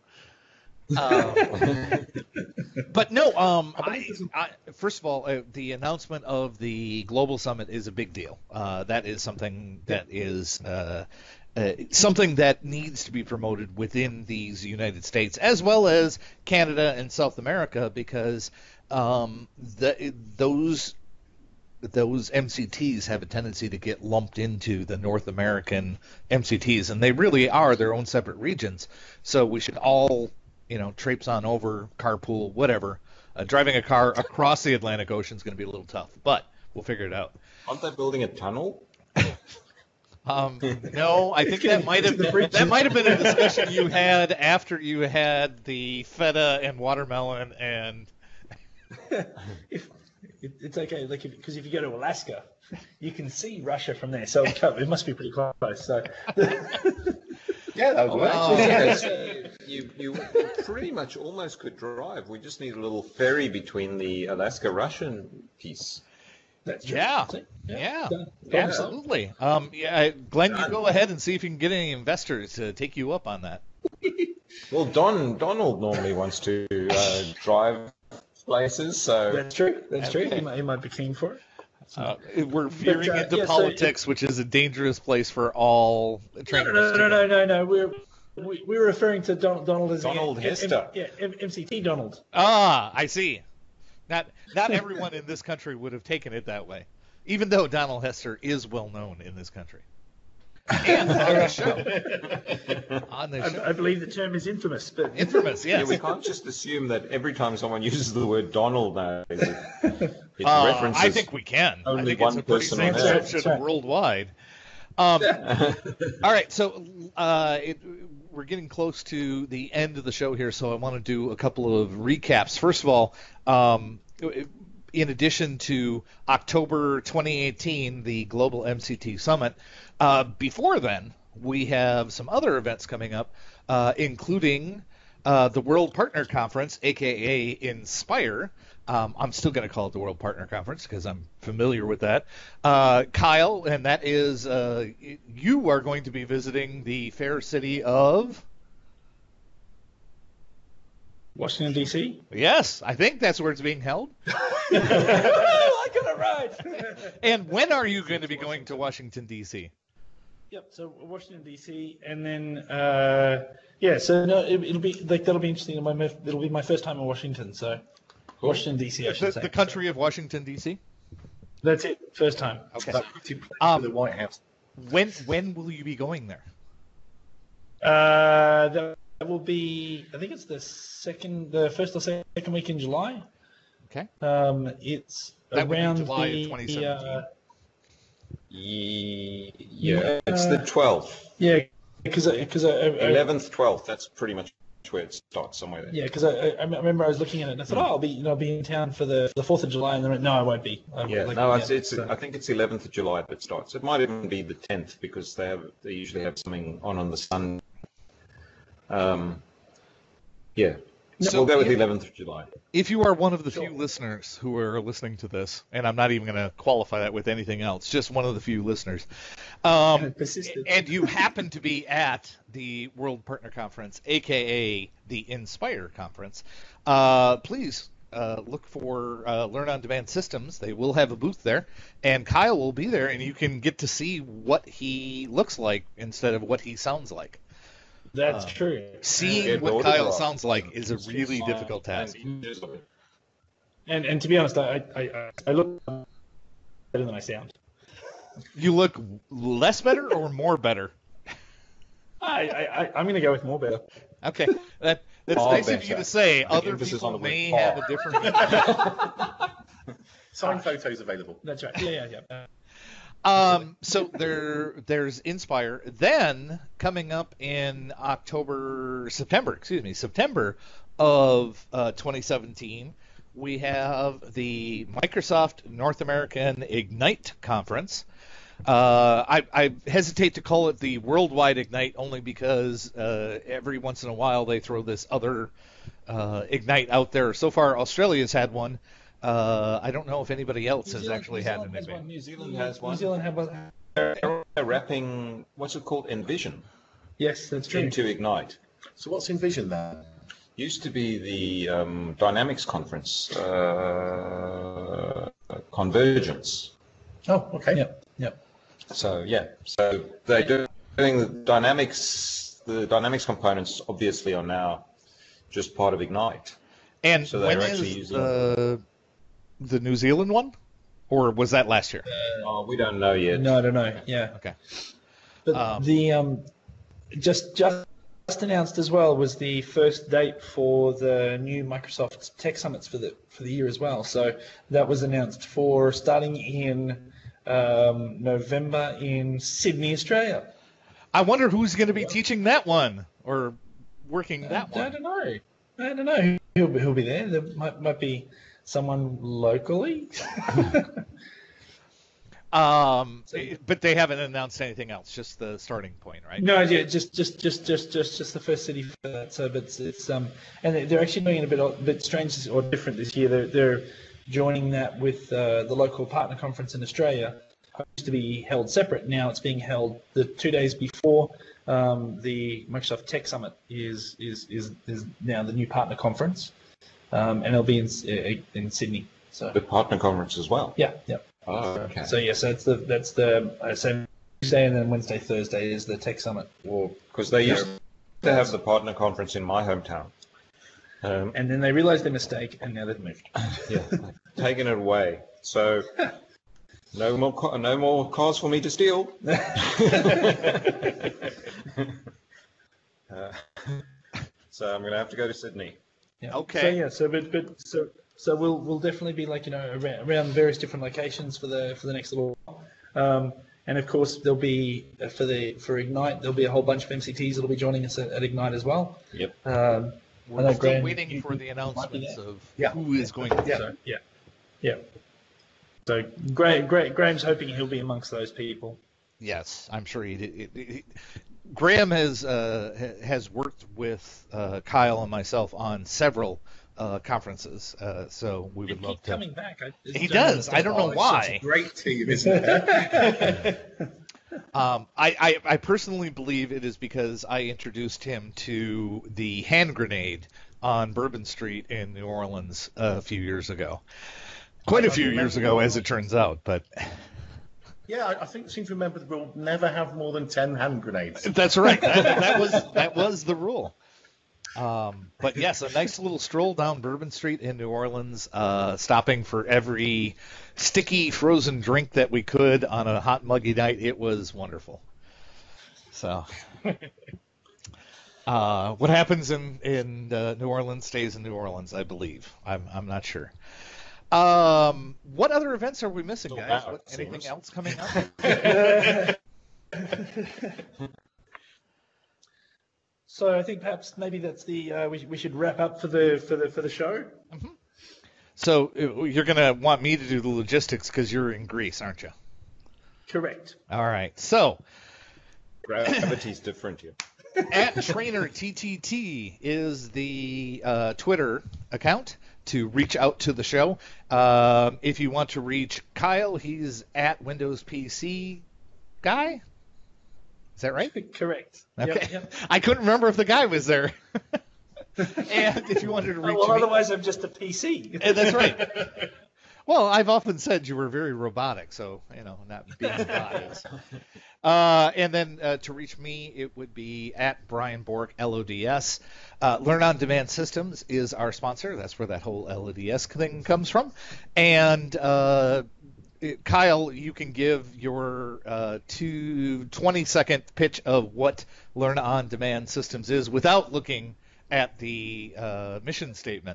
Speaker 3: But no, first of all, the announcement of the Global Summit is a big deal. That is something that is something that needs to be promoted within these United States as well as Canada and South America, because those MCTs have a tendency to get lumped into the North American MCTs, and they really are their own separate regions. So we should all, traipse on over, carpool, whatever. Driving a car across the Atlantic Ocean is going to be a little tough, but we'll figure it out.
Speaker 4: Aren't they building a tunnel?
Speaker 3: No, I think that might have been a discussion you had after you had the feta and watermelon and.
Speaker 2: It's okay, because if you go to Alaska, you can see Russia from there, so it must be pretty close. So.
Speaker 5: Yeah, that would work.
Speaker 4: You pretty much almost could drive. We just need a little ferry between the Alaska-Russian piece.
Speaker 2: That's true.
Speaker 3: Yeah, absolutely. Glenn, you go ahead and see if you can get any investors to take you up on that.
Speaker 4: Well, Donald normally wants to drive places, so
Speaker 2: that's true. That's true. He might be keen for it.
Speaker 3: We're veering into politics, which is a dangerous place for all trainers.
Speaker 2: No. We're referring to Donald as
Speaker 4: Donald Hester.
Speaker 2: MCT Donald.
Speaker 3: Ah, I see. Not everyone in this country would have taken it that way, even though Donald Hester is well known in this country. And on the show.
Speaker 2: I believe the term is infamous. But
Speaker 3: infamous, yes.
Speaker 4: Yeah, we can't just assume that every time someone uses the word Donald now, it references.
Speaker 3: I think we can.
Speaker 4: Only
Speaker 3: I think
Speaker 4: one
Speaker 3: it's a pretty
Speaker 4: person
Speaker 3: safe
Speaker 4: on Earth.
Speaker 3: assumption worldwide. All right, so we're getting close to the end of the show here, so I want to do a couple of recaps. First of all, in addition to October 2018, the Global MCT Summit, before then, we have some other events coming up, including the World Partner Conference, a.k.a. Inspire. I'm still going to call it the World Partner Conference because I'm familiar with that. Kyle, and that is you are going to be visiting the fair city of...
Speaker 2: Washington, D.C.?
Speaker 3: Yes, I think that's where it's being held.
Speaker 2: I got it right.
Speaker 3: And when are you going to be going to Washington, D.C.?
Speaker 2: Yep, so Washington, D.C., and then, so no, it'll be, that'll be interesting. It'll be my first time in Washington, so Washington, D.C., I should say.
Speaker 3: The country of Washington, D.C.?
Speaker 2: That's it, first time.
Speaker 3: Okay.
Speaker 5: The White House.
Speaker 3: When will you be going there?
Speaker 2: That will be, I think it's the first or second week in July.
Speaker 3: Okay.
Speaker 2: It's
Speaker 3: that
Speaker 2: around
Speaker 3: would be July
Speaker 2: the,
Speaker 3: of 2017.
Speaker 4: Yeah, it's the 12th.
Speaker 2: Yeah, because
Speaker 4: 11th, 12th. That's pretty much where it starts, somewhere there.
Speaker 2: Yeah, because I remember I was looking at it and I thought, I'll be in town for the 4th of July, and then no, I won't be.
Speaker 4: I think it's 11th of July that starts. It might even be the 10th because they usually have something on the Sunday. So we'll go with the 11th of July.
Speaker 3: If you are one of the few listeners who are listening to this, and I'm not even going to qualify that with anything else, just one of the few listeners, and you happen to be at the World Partner Conference, a.k.a. the Inspire Conference, please look for Learn On Demand Systems. They will have a booth there, and Kyle will be there, and you can get to see what he looks like instead of what he sounds like.
Speaker 2: That's true.
Speaker 3: Seeing what Kyle sounds like is a really difficult task.
Speaker 2: And to be honest, I look better than I sound.
Speaker 3: You look less better or more better?
Speaker 2: I'm going to go with more better.
Speaker 3: Okay, that's nice of you to say. Other people may have a different.
Speaker 5: Signed photos available.
Speaker 2: That's right. Yeah.
Speaker 3: So there's Inspire. Then coming up in September of 2017, we have the Microsoft North American Ignite Conference. I hesitate to call it the worldwide Ignite only because every once in a while they throw this other Ignite out there. So far, Australia's had one. I don't know if anybody else has actually had an Ignite.
Speaker 4: New Zealand has one.
Speaker 2: New Zealand have one.
Speaker 4: They're wrapping, what's it called, Envision
Speaker 2: Yes, that's true.
Speaker 4: into Ignite.
Speaker 5: So what's Envision then?
Speaker 4: Used to be the Dynamics conference, Convergence.
Speaker 5: Oh, okay.
Speaker 2: Yep, yep.
Speaker 4: So they're doing the Dynamics. The Dynamics components obviously are now just part of Ignite.
Speaker 3: And
Speaker 4: So
Speaker 3: when
Speaker 4: they're actually
Speaker 3: is
Speaker 4: using
Speaker 3: the New Zealand one? Or was that last year?
Speaker 4: We don't know yet.
Speaker 2: No, I don't know. Yeah.
Speaker 3: Okay.
Speaker 2: But the just announced as well was the first date for the new Microsoft Tech Summits for the year as well. So that was announced for starting in November in Sydney, Australia.
Speaker 3: I wonder who's going to be teaching that one or working that
Speaker 2: I
Speaker 3: one.
Speaker 2: don't know. I don't know who'll be there. There might be someone locally.
Speaker 3: But they haven't announced anything else, just the starting point, right?
Speaker 2: No, yeah, just the first city for that. So, but it's and they're actually doing it a bit strange or different this year. They're joining that with the local partner conference in Australia. It used to be held separate. Now it's being held the 2 days before the Microsoft Tech Summit is now the new partner conference, and it'll be in Sydney. So
Speaker 4: The partner conference as well.
Speaker 2: yeah.
Speaker 4: Oh, okay.
Speaker 2: So yeah, so that's the same Tuesday, and then Wednesday, Thursday is the Tech Summit.
Speaker 4: Because they used to have the partner conference in my hometown.
Speaker 2: And then they realized their mistake, and now they've moved.
Speaker 4: Yeah, taken it away. So no more cars for me to steal. So I'm going to have to go to Sydney.
Speaker 2: Yeah.
Speaker 3: Okay.
Speaker 2: So we'll definitely be around various different locations for the next little while. And of course there'll be for Ignite there'll be a whole bunch of MCTs that'll be joining us at Ignite as well.
Speaker 4: Yep.
Speaker 3: We're still waiting for the announcements of who is going to.
Speaker 2: So, yeah. So Graham's hoping he'll be amongst those people.
Speaker 3: Yes, I'm sure Graham has worked with Kyle and myself on several conferences, so we would love to.
Speaker 2: Coming back.
Speaker 3: He does. I don't know why.
Speaker 5: Great team, isn't it?
Speaker 3: I personally believe it is because I introduced him to the hand grenade on Bourbon Street in New Orleans a few years ago. Quite a few years ago, as it turns out, but.
Speaker 5: Yeah, I seem to remember the rule: never have more than 10 hand grenades.
Speaker 3: That's right. That was the rule. But yes, a nice little stroll down Bourbon Street in New Orleans, stopping for every sticky frozen drink that we could on a hot muggy night. It was wonderful. So, what happens in New Orleans stays in New Orleans, I believe. I'm not sure. What other events are we missing, guys? Anything else coming up?
Speaker 2: So I think perhaps maybe that's the we should wrap up for the show.
Speaker 3: Mm-hmm. So you're gonna want me to do the logistics because you're in Greece, aren't you?
Speaker 2: Correct.
Speaker 3: All right. So
Speaker 4: Gravity's different here.
Speaker 3: at Trainer TTT is the Twitter account to reach out to the show. If you want to reach Kyle, he's at Windows PC Guy. Is that right?
Speaker 2: Correct.
Speaker 3: Okay.
Speaker 2: Yep.
Speaker 3: I couldn't remember if the guy was there. And if you wanted to reach me,
Speaker 2: otherwise I'm just a PC.
Speaker 3: that's right. Well, I've often said you were very robotic, so not being robotic. And then to reach me, it would be at Brian Bork LODS. Learn on Demand Systems is our sponsor. That's where that whole LODS thing comes from. And Kyle, you can give your 20-second pitch of what Learn on Demand Systems is without looking at the mission statement.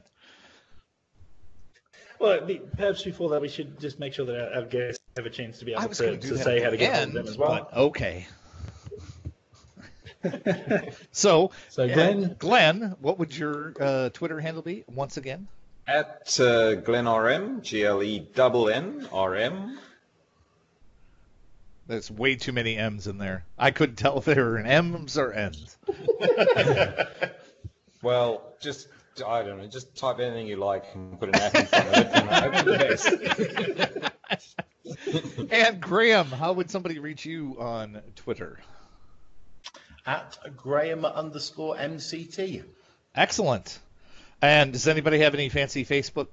Speaker 2: Well, perhaps before that, we should just make sure that our guests have a chance to be able to say how to get hold of them as well.
Speaker 3: But okay. So Glenn, what would your Twitter handle be once again?
Speaker 4: At GlennRM, GLENNRM.
Speaker 3: There's way too many M's in there. I couldn't tell if they were M's or N's.
Speaker 4: Well, I don't know, just type anything you like and put an F in front of it, and hope for the best.
Speaker 3: And Graham, how would somebody reach you on Twitter?
Speaker 5: At Graham_MCT.
Speaker 3: Excellent. And does anybody have any fancy Facebook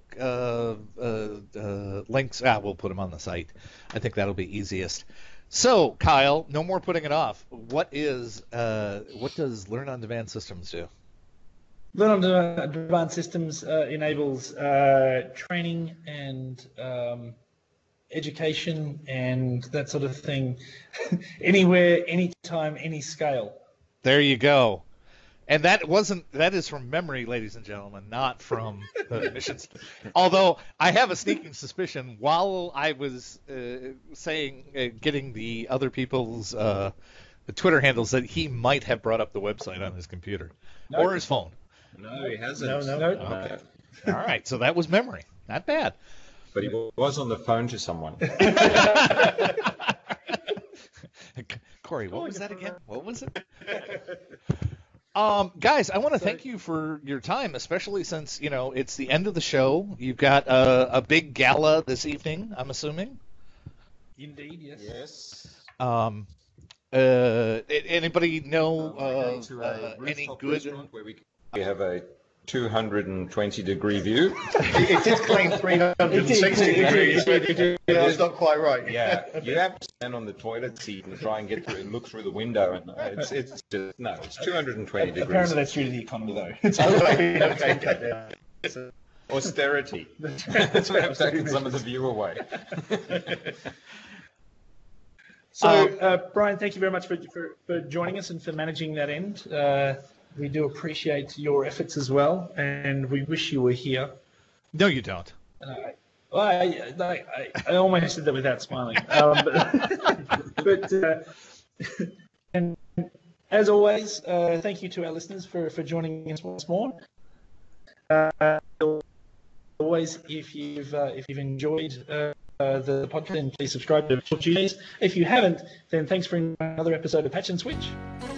Speaker 3: links? We'll put them on the site. I think that'll be easiest. So, Kyle, no more putting it off. What does Learn on Demand Systems do?
Speaker 2: Learn on Demand Systems enables training and education and that sort of thing anywhere, anytime, any scale.
Speaker 3: There you go. And that is from memory, ladies and gentlemen, not from the missions. Although I have a sneaking suspicion while I was getting the other people's the Twitter handles that he might have brought up the website on his computer or his phone.
Speaker 4: No, he hasn't.
Speaker 2: No.
Speaker 3: Okay. All right, so that was memory. Not bad.
Speaker 4: But he was on the phone to someone.
Speaker 3: Corey, what was that again? What was it? Guys, I want to thank you for your time, especially since, it's the end of the show. You've got a big gala this evening, I'm assuming.
Speaker 2: Indeed, yes.
Speaker 4: Yes.
Speaker 3: Anybody know any good?
Speaker 4: Where we have a 220-degree view.
Speaker 5: It did claim 360 degrees, but that's not quite right.
Speaker 4: Yeah, you have to stand on the toilet seat and try and get through and look through the window, and it's 220 degrees.
Speaker 2: Apparently that's due to the economy, though.
Speaker 5: Okay.
Speaker 4: Austerity. That's why I've taken some of the view away.
Speaker 2: So, Brian, thank you very much for joining us and for managing that end. We do appreciate your efforts as well, and we wish you were here.
Speaker 3: No, you don't.
Speaker 2: I almost said that without smiling. And as always, thank you to our listeners for joining us once more. Always, if you've enjoyed the podcast, then please subscribe to Tuesdays. If you haven't, then thanks for another episode of Patch and Switch.